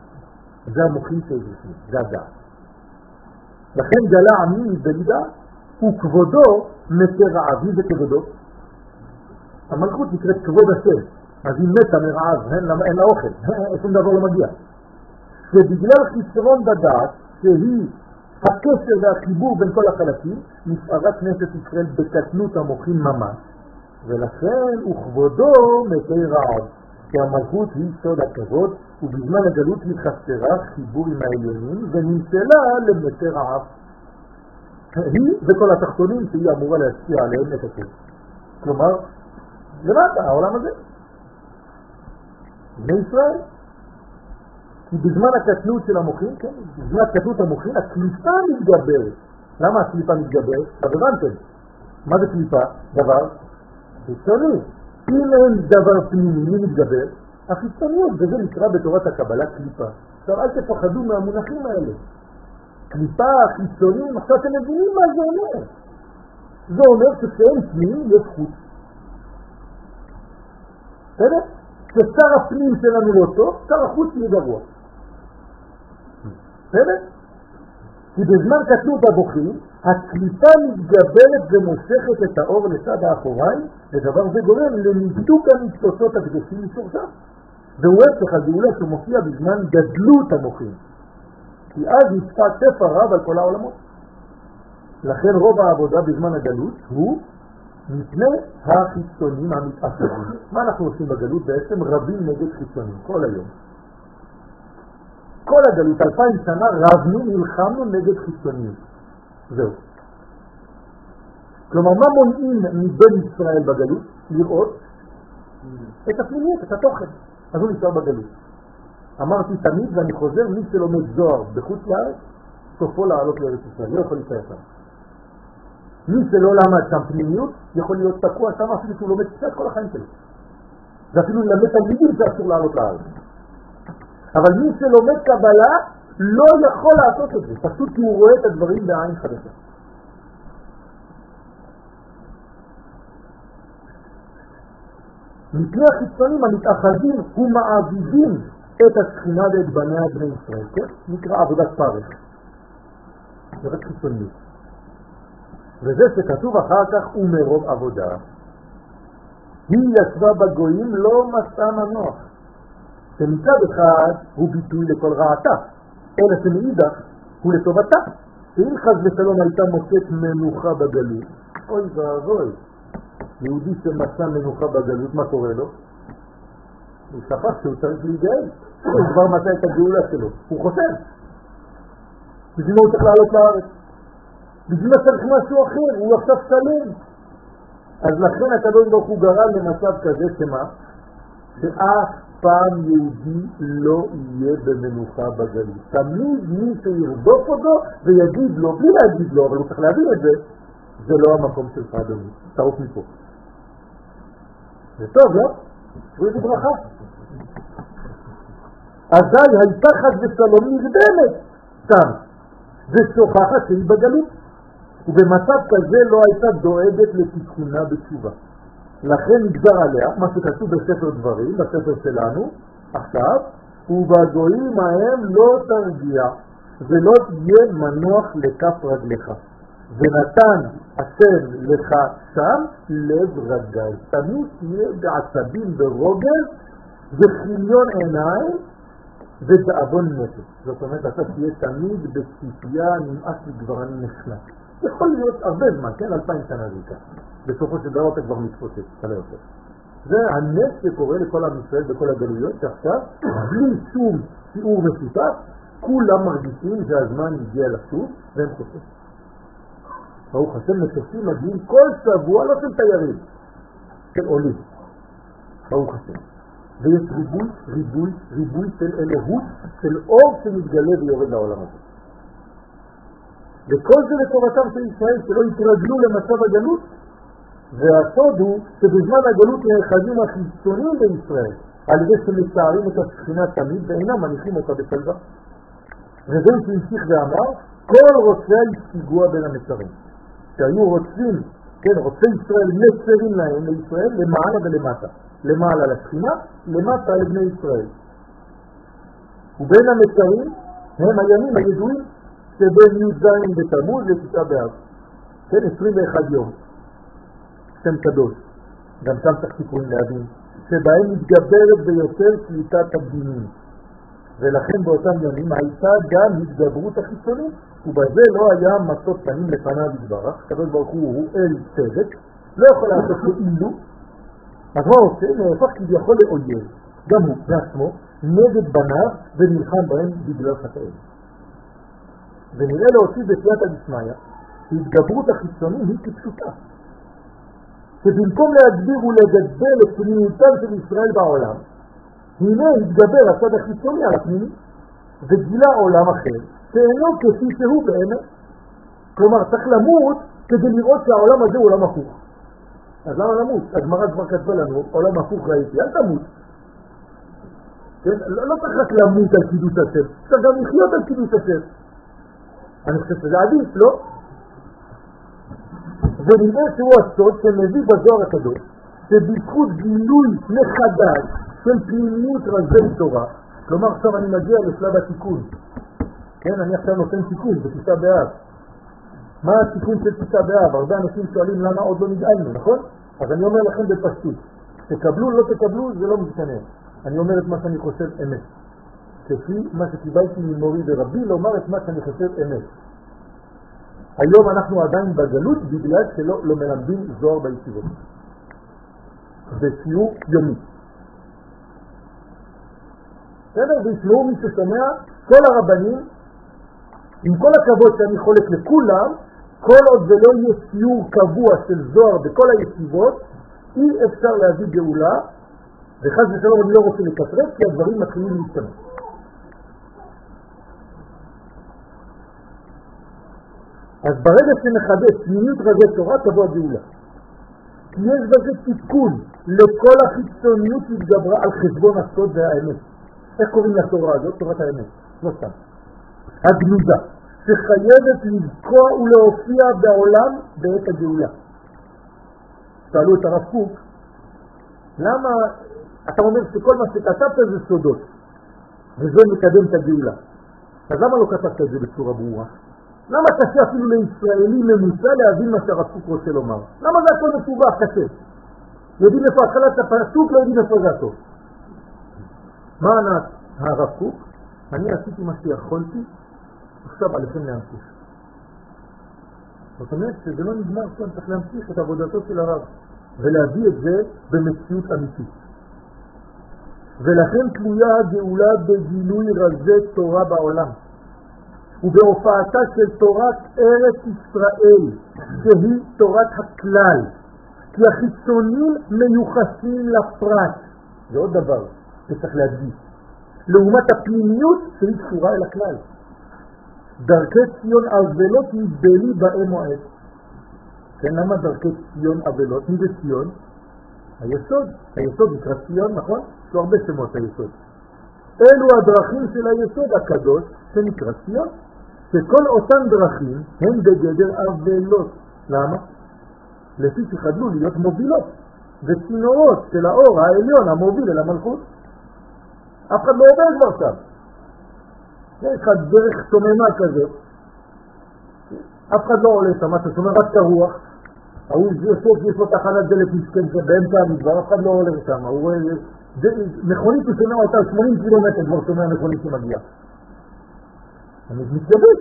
זה המוחים שיש בפנים, זה הדעת. לכן גלה עמי בלי דעת, וכבודו מרעב. מי זה כבודו? המלכות נקראת כבוד השם, אז היא מתה מרעב, אין לה אוכל, שום דבר לא מגיע. ובגלל חיסרון בדעת, שהיא הקשר והחיבור בין כל החלקים, נפערה כנסת ישראל בקטנות המוחין ממש, ולכן וכבודו מתי רעב, כי המלכות היא סוד הכבוד, ובזמן הגלות היא חסרה חיבור עם העליונים, ונמצלה למתי רעב. היא וכל התחתונים שהיא אמורה להשפיע עליהם את הכבוד. כלומר, למטה, העולם הזה. בני ישראל. כי בזמן הקטנות של המוחין, כן, בזמן הקטנות המוחין, הקליפה מתגברת. למה הקליפה מתגברת? אז הבנתם. מה זה קליפה? דבר חיצוני. אם אין דבר פנימי, מי מתגבר? החיצוניות, וזה נקרא בתורת הקבלה קליפה. עכשיו אל תפחדו מהמונחים האלה. קליפה, חיצונים, עכשיו אתם מבינים מה זה אומר. זה אומר שכשאין פנים יש חוץ. בסדר? ששר הפנים שלנו לא טוב, שר החוץ יהיה גרוע. בסדר? כי בזמן קטנות הבוכים, הקליפה מתגברת ומושכת את האור לצד האחוריים, ודבר זה גורם לניתוק הניצוצות הקדושים משורשם. והוא הפך הגאולה שמופיע בזמן גדלות המוחים. כי אז נצפה שפע רב על כל העולמות. לכן רוב העבודה בזמן הגלות הוא מפני החיצונים המתאחרים. מה אנחנו עושים בגלות? בעצם רבים נגד חיצונים, כל היום. כל הגלות, 2000 שנה רבנו, נלחמנו נגד חיצוניות. זהו. כלומר, מה מונעים מבן ישראל בגלות? לראות את הפנימיות, את התוכן. אז הוא נשאר בגלות. אמרתי תמיד, ואני חוזר, מי שלומד זוהר בחוץ לארץ, סופו לעלות לארץ ישראל, לא יכול להישאר שם. מי שלא למד שם פנימיות, יכול להיות תקוע שם אפילו שהוא לומד קצת כל החיים שלו. זה אפילו ללמד תלמידים שאסור לעלות לארץ. אבל מי שלומד קבלה לא יכול לעשות את זה, פשוט כי הוא רואה את הדברים בעין חדשה. מפני החיצונים המתאחדים ומעבידים את השכינה ואת בניה בני ישראל, כן? נקרא עבודת פרך. זה רק חיצוניות. וזה שכתוב אחר כך ומרוב עבודה. היא ישבה בגויים לא מצאה מנוח. שמצד אחד הוא ביטוי לכל רעתה, אלא שמאידך הוא לטובתה. שאם חס ושלום הייתה מוצאת מנוחה בגלות, אוי ואבוי, יהודי שמצא מנוחה בגלות, מה קורה לו? הוא שפך שהוא צריך להיגאל, הוא כבר מצא את הגאולה שלו, הוא חושב. בשביל מה הוא צריך לעלות לארץ? בשביל מה צריך משהו אחר, הוא עכשיו שלם. אז לכן הקדוש ברוך הוא גרם למצב כזה שמה? שאף פעם יהודי לא יהיה במנוחה בגלות. תמיד מי שירדוף אותו ויגיד לו, בלי להגיד לו, אבל הוא צריך להבין את זה, זה לא המקום שלך אדוני, תעוף מפה. זה טוב, לא? תראו איזה ברכה. אזי הייתה חס ושלום נרדמת שם, ושוכחת שהיא בגלות. ובמצב כזה לא הייתה דואגת לתיקונה בתשובה. לכן נגזר עליה, מה שכתוב בספר דברים, בספר שלנו, עכשיו, ובגויים ההם לא תרגיע, ולא תהיה מנוח לכף רגליך. ונתן השם לך שם לב רגל. תמיד תהיה בעצבים ברוגל, וחיליון עיניים, ודאבון נפש. זאת אומרת, אתה תהיה תמיד בציפייה, נמאס לי כבר אני נחנק. יכול להיות הרבה זמן, כן? 2000 שנה זה כך. בסופו של דבר אתה כבר מתפוצץ, אתה לא יותר. זה הנס שקורה לכל עם ישראל בכל הגלויות, שעכשיו, בלי שום שיעור משותף, כולם מרגישים שהזמן הגיע לשוב, והם חושבים. ברוך השם, מטוסים מגיעים כל שבוע, לא של תיירים, של עולים. ברוך השם. ויש ריבוי של אלוהות, של אור שמתגלה ויורד לעולם הזה. וכל זה לטובתם של ישראל, שלא יתרגלו למצב הגלות. והסוד הוא שבזמן הגלות נאחזים החיצונים בישראל, על ידי שמצערים את השכינה תמיד ואינם מניחים אותה בשלווה. וזהו שהמשיך ואמר, כל רוצי השיגוע בין המצרים. שהיו רוצים, כן, רוצי ישראל מצרים להם לישראל למעלה ולמטה. למעלה לשכינה, למטה לבני ישראל. ובין המצרים הם הימים הידועים שבין י"ז בתמוז לתשעה באב. כן, 21 יום, שם קדוש, גם שם צריך תיקון להבין, שבהם מתגברת ביותר שליטת הדינים, ולכן באותם ימים הייתה גם התגברות החיצונית, ובזה לא היה מצות פנים לפניו יתברך, הקדוש ברוך הוא אל צדק, לא יכול לעשות לאילו, אז מה עושה? נהפך כביכול לאויב, גם הוא מעצמו, נגד בניו ונלחם בהם בגלל חטאים. ונראה להוציא בסייעתא דשמיא שהתגברות החיצוני היא כפשוטה, שבמקום להגביר ולגדל את פנימיותם של ישראל בעולם, הנה התגבר הצד החיצוני על הפנימי וגילה עולם אחר שאינו כפי שהוא באמת. כלומר צריך למות כדי לראות שהעולם הזה הוא עולם הפוך. אז למה למות? הגמרא כבר כתבה לנו עולם הפוך ראיתי, אל תמות. כן? לא צריך רק למות על קידוש השם, צריך גם לחיות על קידוש השם. אני חושב שזה עדיף, לא? ונראה שהוא הסוד שמביא בזוהר הקדוש שבזכות גילוי מחדש של פנימיות רזי תורה, כלומר עכשיו אני מגיע לשלב התיקון, כן, אני עכשיו נותן תיקון בתשעה באב. מה התיקון של תשעה באב? הרבה אנשים שואלים למה עוד לא נגאלנו, נכון? אז אני אומר לכם בפשטות, תקבלו לא תקבלו זה לא משנה, אני אומר את מה שאני חושב אמת, כפי מה שקיבלתי ממורי ורבי לומר את מה שאני חושב אמת. היום אנחנו עדיין בגלות בגלל שלא מלמדים זוהר בישיבות. זה שיעור יומי. בסדר? וישמעו מי ששומע, כל הרבנים, עם כל הכבוד שאני חולק לכולם, כל עוד זה לא יהיה שיעור קבוע של זוהר בכל הישיבות, אי אפשר להביא גאולה, וחס ושלום אני לא רוצה לקטרף, כי הדברים מתחילים להשתנות. אז ברגע שנחדש פנימיות רזי תורה תבוא הגאולה. כי יש בזה תיקון לכל החיצוניות שהתגברה על חשבון הסוד והאמת. איך קוראים לתורה הזאת? תורת האמת. לא סתם. הגנוזה, שחייבת לבקוע ולהופיע בעולם בעת הגאולה. שאלו את הרב קוק, למה אתה אומר שכל מה שכתבת זה סודות, וזה מקדם את הגאולה? אז למה לא כתבת את זה בצורה ברורה? למה קשה אפילו לישראלי ממוצע להבין מה שהרב קוק רוצה לומר? למה זה הכל מסובך קשה? יודעים איפה התחלת הפסוק, לא יודעים איפה זה הטוב. מה ענה הרב קוק? אני עשיתי מה שיכולתי, עכשיו עליכם להמשיך. זאת אומרת שזה לא נגמר, כאן צריך להמשיך את עבודתו של הרב ולהביא את זה במציאות אמיתית. ולכן תלויה הגאולה בגילוי רזי תורה בעולם ובהופעתה של תורת ארץ ישראל, שהיא תורת הכלל, כי החיצונים מיוחסים לפרט. זה עוד דבר שצריך להדגיש. לעומת הפנימיות שהיא קשורה אל הכלל. דרכי ציון אבלות נתבלי בהם מועד. כן, למה דרכי ציון אבלות? מי זה ציון? היסוד. היסוד נקרא ציון, נכון? יש לו הרבה שמות היסוד. אלו הדרכים של היסוד הקדוש שנקרא ציון. שכל אותן דרכים הן בגדר אבלות. למה? לפי שחדלו להיות מובילות וצינורות של האור העליון המוביל אל המלכות. אף אחד לא עובר כבר שם. יש לך דרך תוממה כזאת, אף אחד לא עולה שם, אתה שומע רק את הרוח, הוא יושב, יש לו תחנת דלק מסכן באמצע המדבר, אף אחד לא עולה שם, מכונית הוא שומע אותה 80 קילומטר כבר שומע מכונית שמגיעה. אני מתגבש.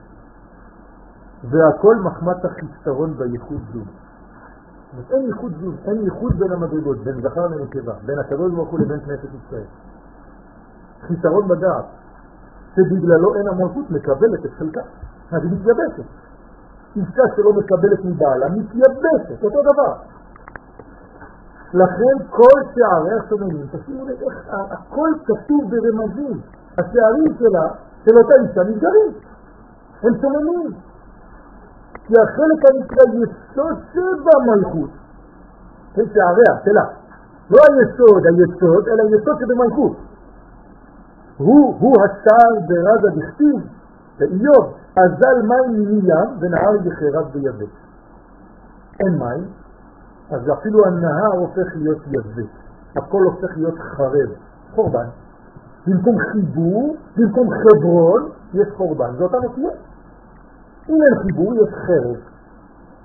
והכל מחמת החיסרון בייחוד זום. אין ייחוד זום, אין ייחוד בין המדרגות, בין זכר לנקבה, בין הקדוש ברוך הוא לבין כנסת ישראל. חיסרון בדעת, שבגללו אין המלכות מקבלת את חלקה. אז היא מתייבשת. אישה שלא מקבלת מבעלה, מתייבשת, אותו דבר. לכן כל שערי השוממים, תשימו לב איך הכל כתוב ברמזים. השערים שלה, של אותה אישה נסגרים. הם שוממים. כי החלק הנקרא יסוד שבמלכות. הם שעריה, שלה. לא היסוד, אלא היסוד שבמלכות. הוא השער ברז הדכתיב, ואיוב, אזל מים מים ונהר יחרב ביבש. אין מים, אז אפילו הנהר הופך להיות יבש. הכל הופך להיות חרב, חורבן. במקום חיבור, במקום חברון, יש חורבן. זה אותה נטייה. אם אין חיבור, יש חרב.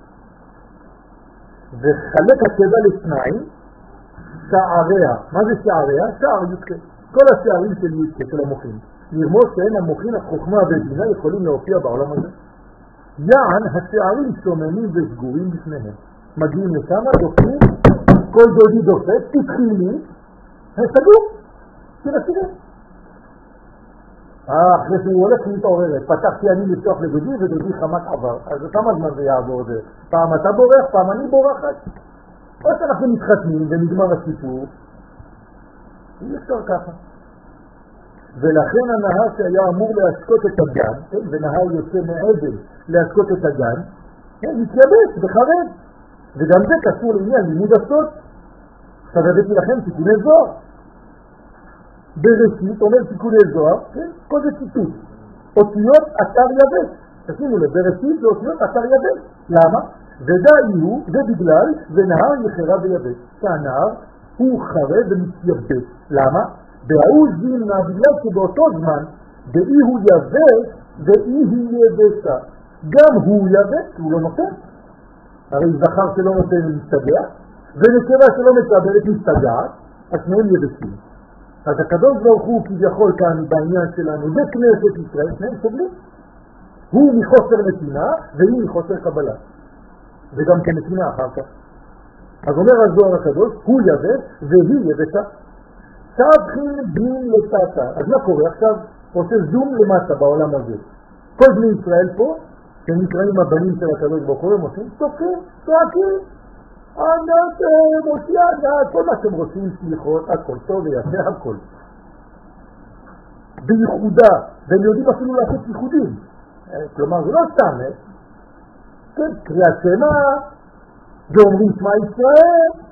וחלק התיבה לשניים, שעריה. מה זה שעריה? שער י"ק. כל השערים של י"ק, של המוחין. לרמוז שאין המוחין, החוכמה והבינה יכולים להופיע בעולם הזה. יען, השערים שוממים וסגורים בפניהם. מגיעים לכמה, דופקים, כל דודי דופק, תתחילי, סגור, תנסירים. אחרי שהוא הולך להתעוררת, פתחתי אני לפתוח לדודי ודודי חמק עבר. אז כמה זמן זה יעבור זה? פעם אתה בורח, פעם אני בורחת. או שאנחנו מתחתנים ונגמר הסיפור, אי אפשר ככה. ולכן הנהר שהיה אמור להשקות את הגן, ונהר יוצא מעבל להשקות את הגן, מתייבש בחרד. וגם זה קשור לעניין לימוד הסוד. עכשיו הבאתי לכם תיקוני זוהר. בראשית אומר תיקוני זוהר, כל זה ציטוט. אותיות אתר יבש. תשימו לב, בראשית זה אותיות אתר יבש. למה? ודאי הוא, זה בגלל, ונהר יחרה ויבש. שהנהר הוא חרד ומתייבש. למה? בהוא זימנה, בגלל שבאותו זמן, באי הוא יבש ואי היא יבשה. גם הוא יבש, הוא לא נותן. הרי זכר שלא נותן מסתגע, ונקבה שלא מקבלת מסתגעת, אז שניהם יבשים. אז הקדוש ברוך הוא כביכול כאן בעניין שלנו, בכנסת ישראל, שניהם סובלים. הוא מחוסר נתינה, והיא מחוסר קבלה. וגם כנתינה אחר כך. אז אומר הזוהר הקדוש, הוא יבש והיא יבשה. שבחין בנים לטאטה. אז מה קורה? עכשיו עושה זום למטה בעולם הזה. כל בני ישראל פה, שנקראים הבנים של הקדוש ברוך הוא, הם עושים צוחקים, צועקים, ענת, מוציא ענת, כל מה שהם רוצים, סליחות, הכל טוב ויפה, הכל. בייחודה, והם יודעים אפילו לעשות ייחודים. כלומר, זה לא סתם, כן, קריאת שמע, ואומרים שמע ישראל,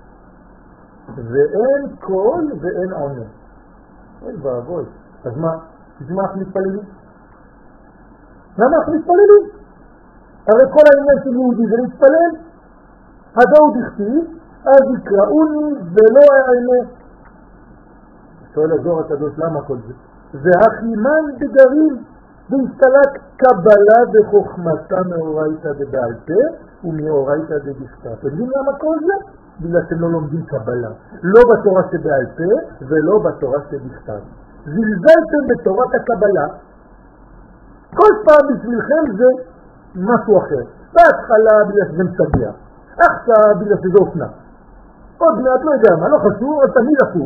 ואין קול ואין עונה. אוי ואבוי. אז מה? תשמע איך מתפללים? למה איך מתפללים? הרי כל העניין של יהודי זה להתפלל. הדאוד הכתיב, אז יקראוני ולא אענה. שואל הזוהר הקדוש, למה כל זה? והחימן בדרים, והסתלק קבלה וחוכמתה מאורייתא דבעל פה ומאורייתא דבכתב. אתם יודעים למה כל זה? בגלל שאתם לא לומדים קבלה. לא בתורה שבעל פה ולא בתורה שבכתב. זלזלתם בתורת הקבלה. כל פעם בשבילכם זה משהו אחר. בהתחלה בגלל שזה מסגע. עכשיו בגלל שזה אופנה. עוד מעט לא יודע מה, לא חשוב, אבל תמיד אסור.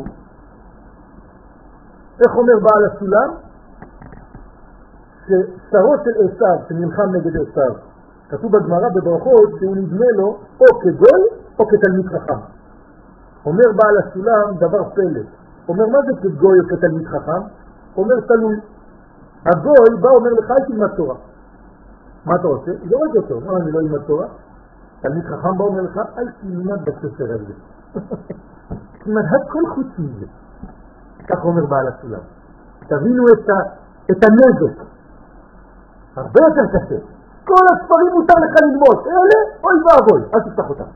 איך אומר בעל הסולם? ששרו של עשיו, שנלחם נגד עשיו, כתוב בגמרא בברכות שהוא נדמה לו או כגוי או כתלמיד חכם. אומר בעל הסולם דבר פלא. אומר מה זה כגוי או כתלמיד חכם? אומר תלוי. הגוי בא אומר לך אל תלמד תורה. מה אתה עושה? לא רואה אותו. מה אני לא אלמד תורה? תלמיד חכם בא אומר לך אל תלמד בספר הזה. תלמד הכל חוץ מזה. כך אומר בעל הסולם. תבינו את הנזק. הרבה יותר קשה. כל הספרים מותר לך ללמוד. אלה, אוי ואבוי, אל תפתח אותם.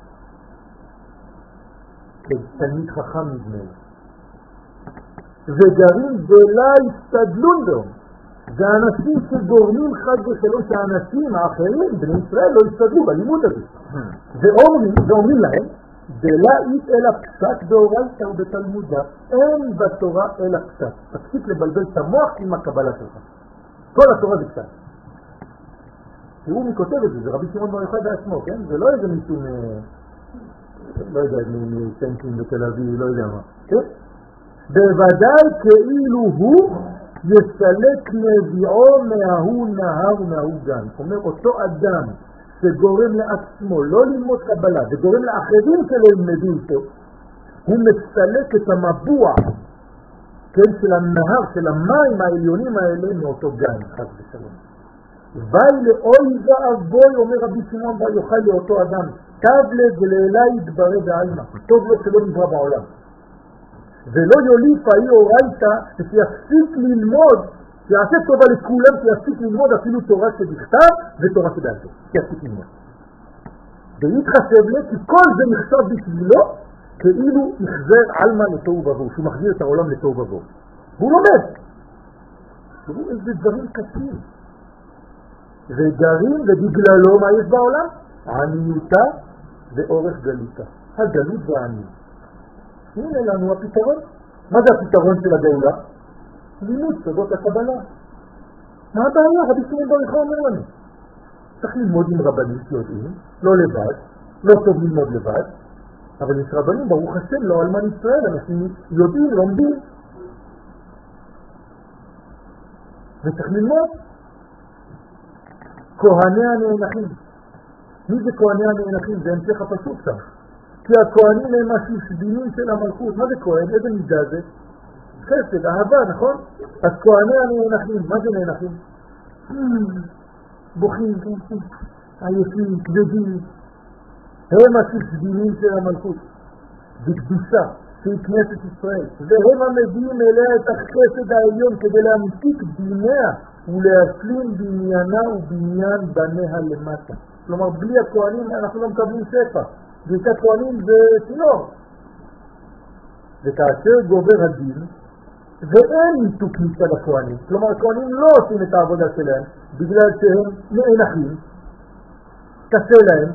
כן, תלמיד חכם נדמה. וגרים ולא הסתדלון בהם. זה אנשים שגורמים חד ושלום שהאנשים האחרים, בני ישראל, לא הסתדלו בלימוד הזה. ואומרים להם, דלה אית אלא פסק באורייתא ובתלמודה. אין בתורה אלא פסק. תפסיק לבלבל את המוח עם הקבלה שלך. כל התורה זה פסק. תראו מי כותב את זה, זה רבי שמעון בר יוחאי בעצמו, כן? זה לא איזה מישהו לא יודע, מסנטים בתל אביב, לא יודע מה. כן? בוודאי כאילו הוא יסלק נביעו מההוא נהר ומההוא גן. זאת אומרת, אותו אדם שגורם לעצמו לא ללמוד קבלה וגורם לאחרים שלמדו איתו, הוא מסלק את המבוע, כן, של הנהר, של המים העליונים האלה מאותו גן, חס ושלום. ואי לאוי ואבוי, אומר רבי שמעון בר יוחאי לאותו אדם, תבלה ולאלה יתברא בעלמא, טוב לו שלא נברא בעולם. ולא יוליף האי אורייתא, שיפסיק ללמוד, שיעשה טובה לכולם, שיפסיק ללמוד אפילו תורה שבכתב ותורה שבעל פה, שיפסיק ללמוד. ויתחשב לי, כי כל זה נחשב בשבילו, כאילו יחזר עלמא לתוהו ובוהו, שהוא מחזיר את העולם לתוהו ובוהו. והוא לומד. תראו איזה דברים קשים. וגרים ובגללו מה יש בעולם? עניותה ואורך גלותה. הגלות והעני. הנה לנו הפתרון. מה זה הפתרון של הגאולה? לימוד סודות הקבלה. מה הבעיה? רבי שמעון בר יוחאי אומר לנו. צריך ללמוד עם רבנים שיודעים, לא לבד, לא טוב ללמוד לבד, אבל יש רבנים, ברוך השם, לא אלמן ישראל, אנשים יודעים, לומדים. וצריך ללמוד. כהני הנאנחים. מי זה כהני הנאנחים? זה המשך הפסוק שם. כי הכהנים הם השושבינים של המלכות. מה זה כהן? איזה מידה זה? חסד, אהבה, נכון? אז כהני הנאנחים, מה זה נאנחים? בוכים, עייפים, כבדים. הם השושבינים של המלכות. בקדושה, שהיא כנסת ישראל. והם המביאים אליה את החסד העליון כדי להמתיק דיניה ולהשלים בניינה ובניין בניה למטה. כלומר, בלי הכהנים אנחנו לא מקבלים שפע. ברכת כהנים זה צינור. וכאשר גובר הדין, ואין ניתוק מצד הכהנים. כלומר, הכהנים לא עושים את העבודה שלהם, בגלל שהם נאנחים, קשה להם,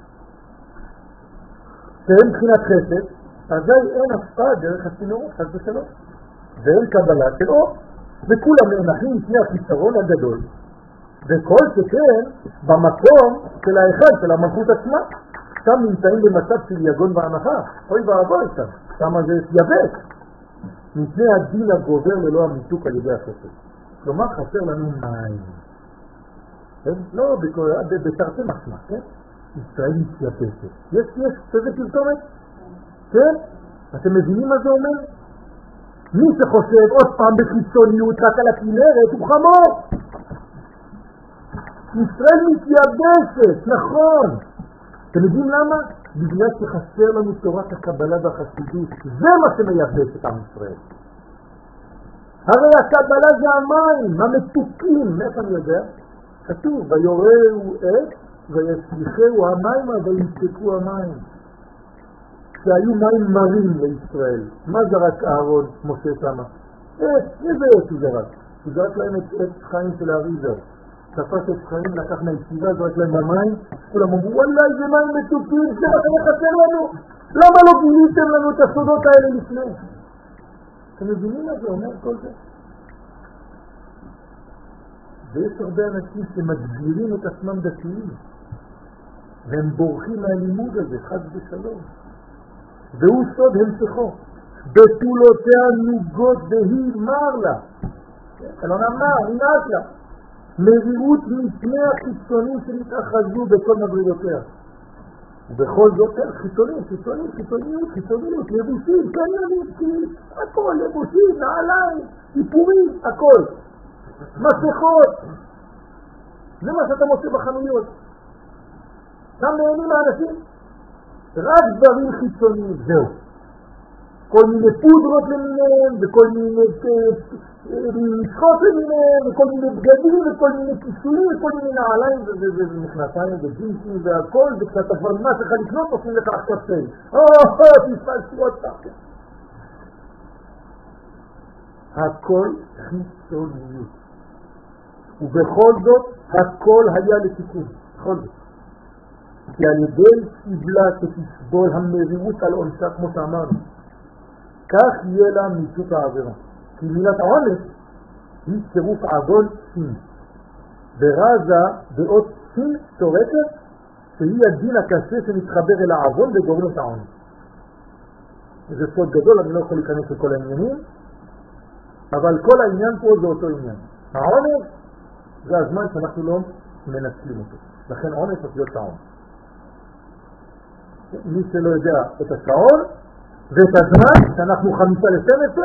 שהם מבחינת חסד, אזי אין השפעה דרך הצינורות, חס ושלום. ואין קבלה של אור. וכולם נאנחים לפני החיסרון הגדול. וכל שכן במקום של האחד, של המלכות עצמה. שם נמצאים במצב של יגון והנחה. אוי ואבוי שם. שם זה יבק. מפני הדין הגובר ללא המיתוק על ידי החסד. כלומר חסר לנו מים. לא בתרתי משמע, כן? ישראל מתייבשת. יש איזה פרסומת? כן? אתם מבינים מה זה אומר? מי שחושב עוד פעם בחיצוניות רק על הכנרת הוא חמור. ישראל מתייבשת, נכון. אתם יודעים למה? בגלל שחסר לנו תורת הקבלה והחסידות. זה מה שמייבש את עם ישראל. הרי הקבלה זה המים, המתוקים. מאיפה אני יודע? כתוב, ויורהו עת וישליחהו המים וימתקו המים. שהיו מים מרים לישראל. מה זרק אהרון, משה שמה? איזה עת הוא זרק? הוא זרק להם את עת חיים של האריזר. תפס את חיים, לקח מהישיבה, זרק להם במים, כולם אמרו, וואלה, איזה מים מתוקים, זה מה שחסר לנו. למה לא גיליתם לנו את הסודות האלה לפני? אתם מבינים מה זה אומר כל זה? ויש הרבה אנשים שמגדירים את עצמם דתיים, והם בורחים מהלימוד הזה, חד ושלום. והוא סוד המשכו. בתולותיה נוגות והיא מר לה. אלון אמר, היא נעת לה. מרירות מפני החיצונים שנתאחזו בכל מדרגותיה. ובכל זאת, חיצוניות, לבושים, קניונים, הכל, לבושים, נעליים, סיפורים, הכל. מסכות. זה מה שאתה מוצא בחנויות. שם נהנים האנשים. רק דברים חיצוניים, זהו. כל מיני פודרות למיניהם, וכל מיני משחות למיניהם, וכל מיני בגדים, וכל מיני כיסויים, וכל מיני נעליים, ומכנסיים, וג'ינסים, והכל, וכשאתה כבר מה צריך לקנות, עושים לך עכשיו סייל. תפעל שורות תחת. הכל חיצוניות. ובכל זאת, הכל היה לתיקון. בכל זאת. כי על ידי סבלה שתסבול המרירות על עונשה, כמו שאמרנו, כך יהיה לה מיתות העבירה. כי מילת העונש היא צירוף עוון סין. ורזה באות סין תורקת, שהיא הדין הקשה שמתחבר אל העוון וגורם את העונש. זה סוד גדול, אני לא יכול להיכנס לכל העניינים, אבל כל העניין פה זה אותו עניין. העונש זה הזמן שאנחנו לא מנצלים אותו. לכן עונש צריך להיות העונש. מי שלא יודע את השעון ואת הזמן שאנחנו 5:12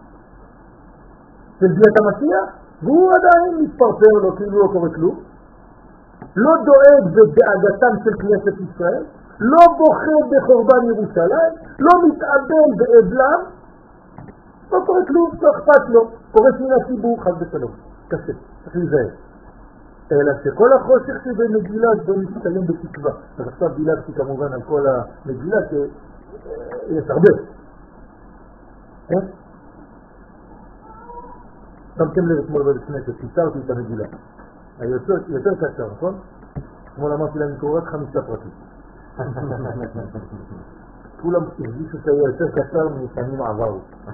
של ביאת המשיח, והוא עדיין מתפרפר לו כאילו לא קורה כלום, לא דואג בדאגתם של כנסת ישראל, לא בוכה בחורבן ירושלים, לא מתאבל באבלם, לא קורה כלום, לא אכפת לו, קורס מן הציבור, חד ושלום, קשה, צריך להיזהר. אלא שכל החושך שבמגילה זה מסתיים בתקווה. אז עכשיו דילגתי כמובן על כל המגילה שיש הרבה. כן? שמתם לב אתמול בבית כנסת, קיצרתי את המגילה. יותר קצר, נכון? אתמול אמרתי להם לקרוא רק 5 פרקים. כולם הרגישו שהיה יותר קצר משנים עברו.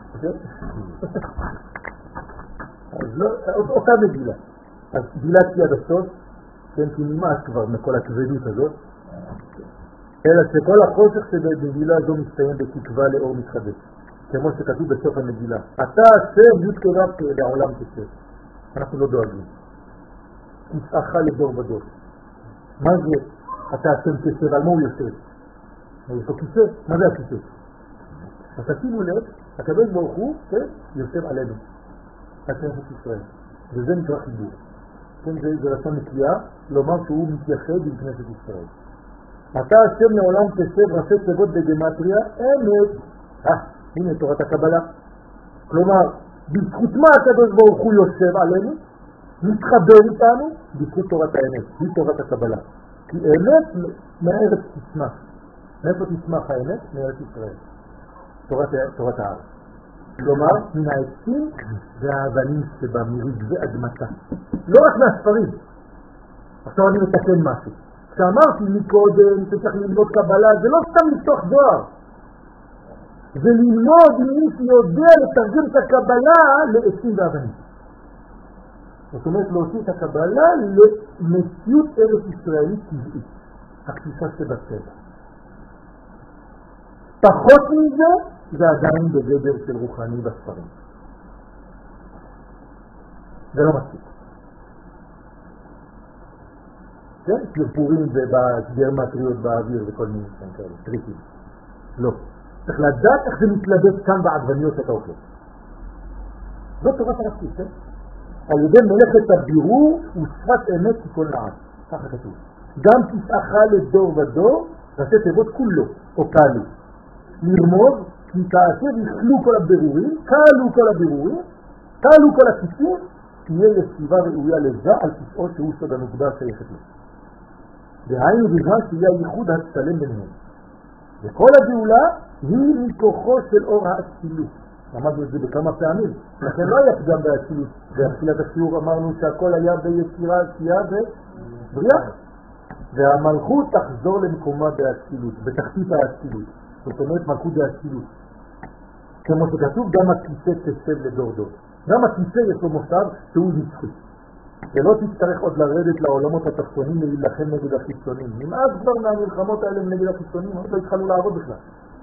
אז לא, אותה מגילה. אז גילת יד הסוף, כן, כי נמאס כבר מכל הכבדות הזאת, אלא שכל החושך שבמגילה זו מסתיים בתקווה לאור מתחדש, כמו שכתוב בסוף המגילה. אתה השם י' כרב לעולם תשב. אנחנו לא דואגים. תשאך לדור ודור. מה זה? אתה השם תשב, על מה הוא יושב? יש לו כיסא? מה זה הכיסא? אז תשימו לב, הקדוש ברוך הוא יושב עלינו, הכנסת ישראל. וזה נקרא חיבור. זה רצון נקליעה, לומר שהוא מתייחד עם כנסת ישראל. אתה השם לעולם תשב, ראשי תיבות בגמטריה, אמת. הנה תורת הקבלה. כלומר, בזכות מה הקדוש ברוך הוא יושב עלינו? מתחבר איתנו בזכות תורת האמת, היא תורת הקבלה. כי אמת מארץ תצמח. מאיפה תצמח האמת? מארץ ישראל. תורת הארץ. כלומר, מן העצים והאבנים שבה מרגבי אדמתה. לא רק מהספרים. עכשיו אני מתקן משהו. כשאמרתי מקודם שצריך ללמוד קבלה, זה לא סתם לפתוח זוהר. זה ללמוד מי שיודע לתרגם את הקבלה לעצים ואבנים. זאת אומרת, להוציא את הקבלה למציאות ארץ ישראלית טבעית. הכניסה שבטבע. פחות מזה, זה עדיין בגדר של רוחני בספרים. זה לא מספיק. כן? פרפורים ובגרמטריות באוויר וכל מיני כאלה, טריקים. לא. צריך לדעת איך זה מתלבט כאן בעדבניות שאתה אוכל. זו תורת הרצית, כן? על ידי מלאכת הבירור ושפת אמת ככל נעד. ככה כתוב. גם תשאך לדור ודור, ראשי תיבות כולו, או קלו. לרמוז, כי כאשר יחלו כל הבירורים, קלו כל הבירורים, קלו כל הכיסים, תהיה ישיבה ראויה לזה על כיסאו שהוא סוד הנקודה שייכת לו. והיינו בזמן שיהיה הייחוד הצלם ביניהם. וכל הגאולה היא מכוחו של אור האצילות. למדנו את זה בכמה פעמים. לכן לא היה פגם באצילות. בהתחילת השיעור אמרנו שהכל היה ביצירה, עשייה ובריאה. והמלכות תחזור למקומה באצילות, בתחתית האצילות. זאת אומרת מלכות באצילות. כמו שכתוב, גם הכיסא תשב לדור דור. גם הכיסא יש לו מוסר שהוא נצחי. ולא תצטרך עוד לרדת לעולמות התחתונים להילחם נגד החיצונים. נמאס כבר מהמלחמות האלה נגד החיצונים, עוד לא התחלנו לעבוד בכלל.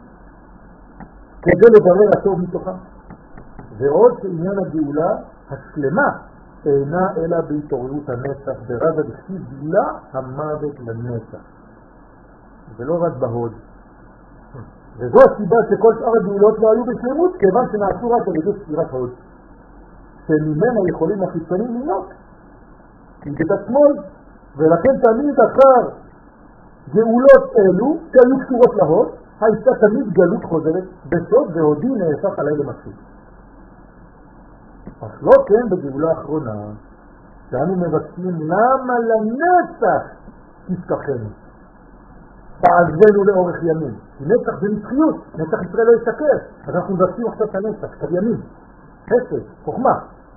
כדי לברר הטוב מתוכם. ועוד שעניין הגאולה השלמה אינה אלא בהתעוררות הנצח, ברב הדכתיב גילה המוות לנצח. ולא רק בהוד. וזו הסיבה שכל שאר הגאולות לא היו בשלמות, כיוון שנעשו רק על ידי ספירת הוד. שממנה יכולים החיצונים להיות. בצד שמאל, ולכן תמיד אחר גאולות אלו שהיו קשורות להוד, הייתה תמיד גלות חוזרת בסוד והודי נהפך עלי למקשיב. אך לא כן בגאולה האחרונה, שאנו מבקשים למה לנצח תשכחנו, תעזבנו לאורך ימים. כי נצח זה נצחיות, נצח ישראל לא ישקר, אז אנחנו מבקשים עכשיו את הנצח, את הימים, חסד, חוכמה.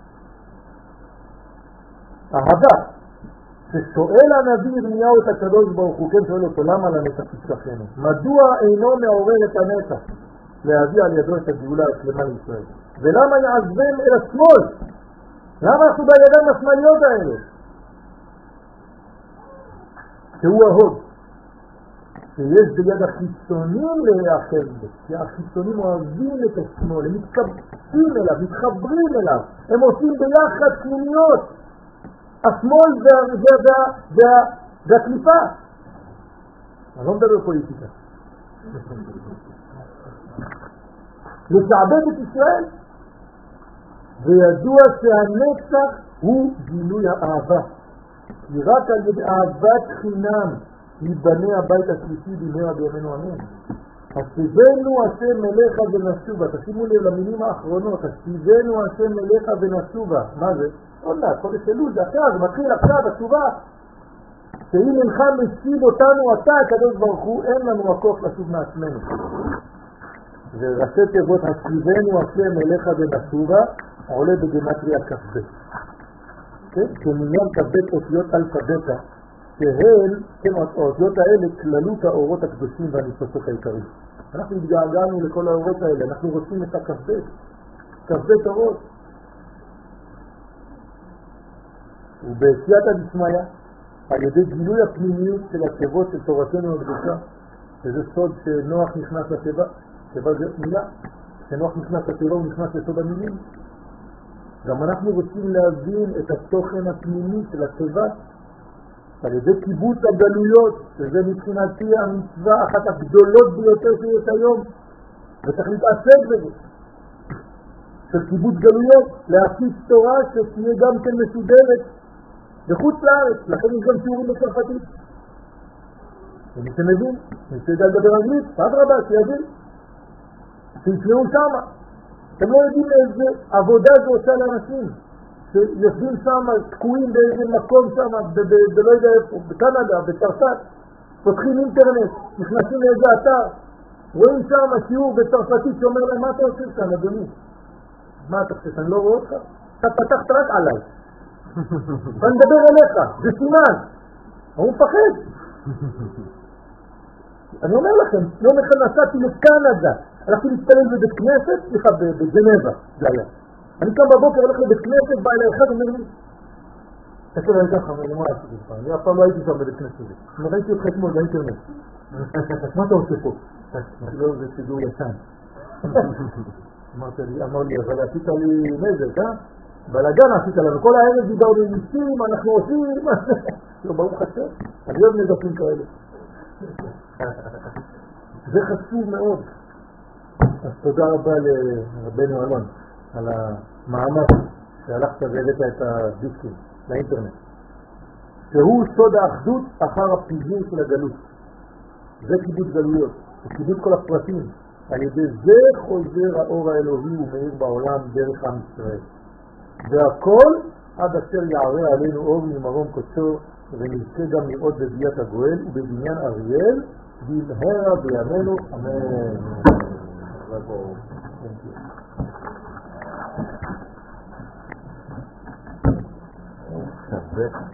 אהבה, ששואל הנביא ירמיהו את הקדוש ברוך הוא, כן שואל אותו, למה לנצח תשכחנו? מדוע אינו מעורר את הנצח להביא על ידו את הגאולה השלמה לישראל? ולמה יעזבם אל השמאל? למה אנחנו בידיים השמאליות האלה? שהוא ההוד, שיש ביד החיצונים להיאחר בו, כי החיצונים אוהבים את השמאל, הם מתקבצים אליו, מתחברים אליו, הם עושים ביחד קנוניות. השמאל והקליפה. אני לא מדבר פוליטיקה. לשעבד את ישראל. וידוע שהנצח הוא גילוי האהבה. כי רק על ידי אהבת חינם ייבנה הבית השלישי במהרה בימינו אמן. השיבנו השם מלך ונשובה. תשימו לב למילים האחרונות. השיבנו השם מלך ונשובה. מה זה? עולה, חודש אלול, זה עכשיו, זה מתחיל עכשיו, התשובה. שאם אינך משיב אותנו אתה, הקדוש ברוך הוא, אין לנו הכוח לשוב מעצמנו. וראשי תיבות השיבנו השם מלך ונשובה, עולה בגמטריה כ"ב. כן? כמניין כ"ב אותיות אלפא בטא, שהן, האותיות האלה, כללות האורות הקדושים והניצוצות העיקריים. אנחנו התגעגענו לכל האורות האלה, אנחנו רוצים את כ"ב אורות. ובעשייתא דשמיא, על ידי גילוי הפנימיות של התיבות של תורתנו הקדושה, שזה סוד שנוח נכנס לתיבה, תיבה זה מילה, כשנוח נכנס לתיבה הוא נכנס לסוד המילים. גם אנחנו רוצים להבין את התוכן הפנימי של התיבה, על ידי קיבוץ הגלויות, שזה מבחינתי המצווה אחת הגדולות ביותר שיש היום, וצריך להתעסק בזה, של קיבוץ גלויות, להפיץ תורה שתהיה גם כן מסודרת בחוץ לארץ, לכן יש גם שיעורים בצרפתית. ומי שמבין, מי שידע לדבר אנגלית, אדרבה, שיבין, שישמעו שמה. אתם לא יודעים איזה עבודה זה עושה לאנשים, שיושבים שם, תקועים באיזה מקום שם, בלא יודע איפה, בקנדה, בצרפת, פותחים אינטרנט, נכנסים לאיזה אתר, רואים שם שיעור בצרפתית שאומר להם, מה אתה עושה כאן, אדוני? מה אתה חושב, אני לא רואה אותך? אתה פתחת רק עליי. ואני מדבר אליך, זה סימן. הוא מפחד. אני אומר לכם, יום אחד נסעתי לקנדה, הלכתי להתפלל בבית כנסת, סליחה, בג'נבה, זה היה. אני קם בבוקר, הולך לבית כנסת, בא אליי אחד, אומר לי, תקל אני ככה, מה עשיתי לך? אני אף פעם לא הייתי שם בבית כנסת הזה. אני ראיתי אותך אתמול באינטרנט. מה אתה עושה פה? לא, זה סידור ישן. אמר לי, אבל עשית לי נזק, בלגן עשית לנו, כל הערב דיברנו עם ניסים, אנחנו עושים, לא, ברוך השם, אני אוהב נזקים כאלה. זה חשוב מאוד. אז תודה רבה לרבנו אלון על המאמץ שהלכת והבאת את הדיסקים לאינטרנט, שהוא סוד האחדות אחר הפיזור של הגלות. זה קיבוץ גלויות, זה קיבוץ כל הפרטים. על ידי זה חוזר האור האלוהי ומאיר בעולם דרך עם ישראל. והכל עד אשר יערה עלינו אור ממרום קודשו, ונזכה גם לראות בביאת הגואל ובבניין אריאל במהרה בימינו, אמן.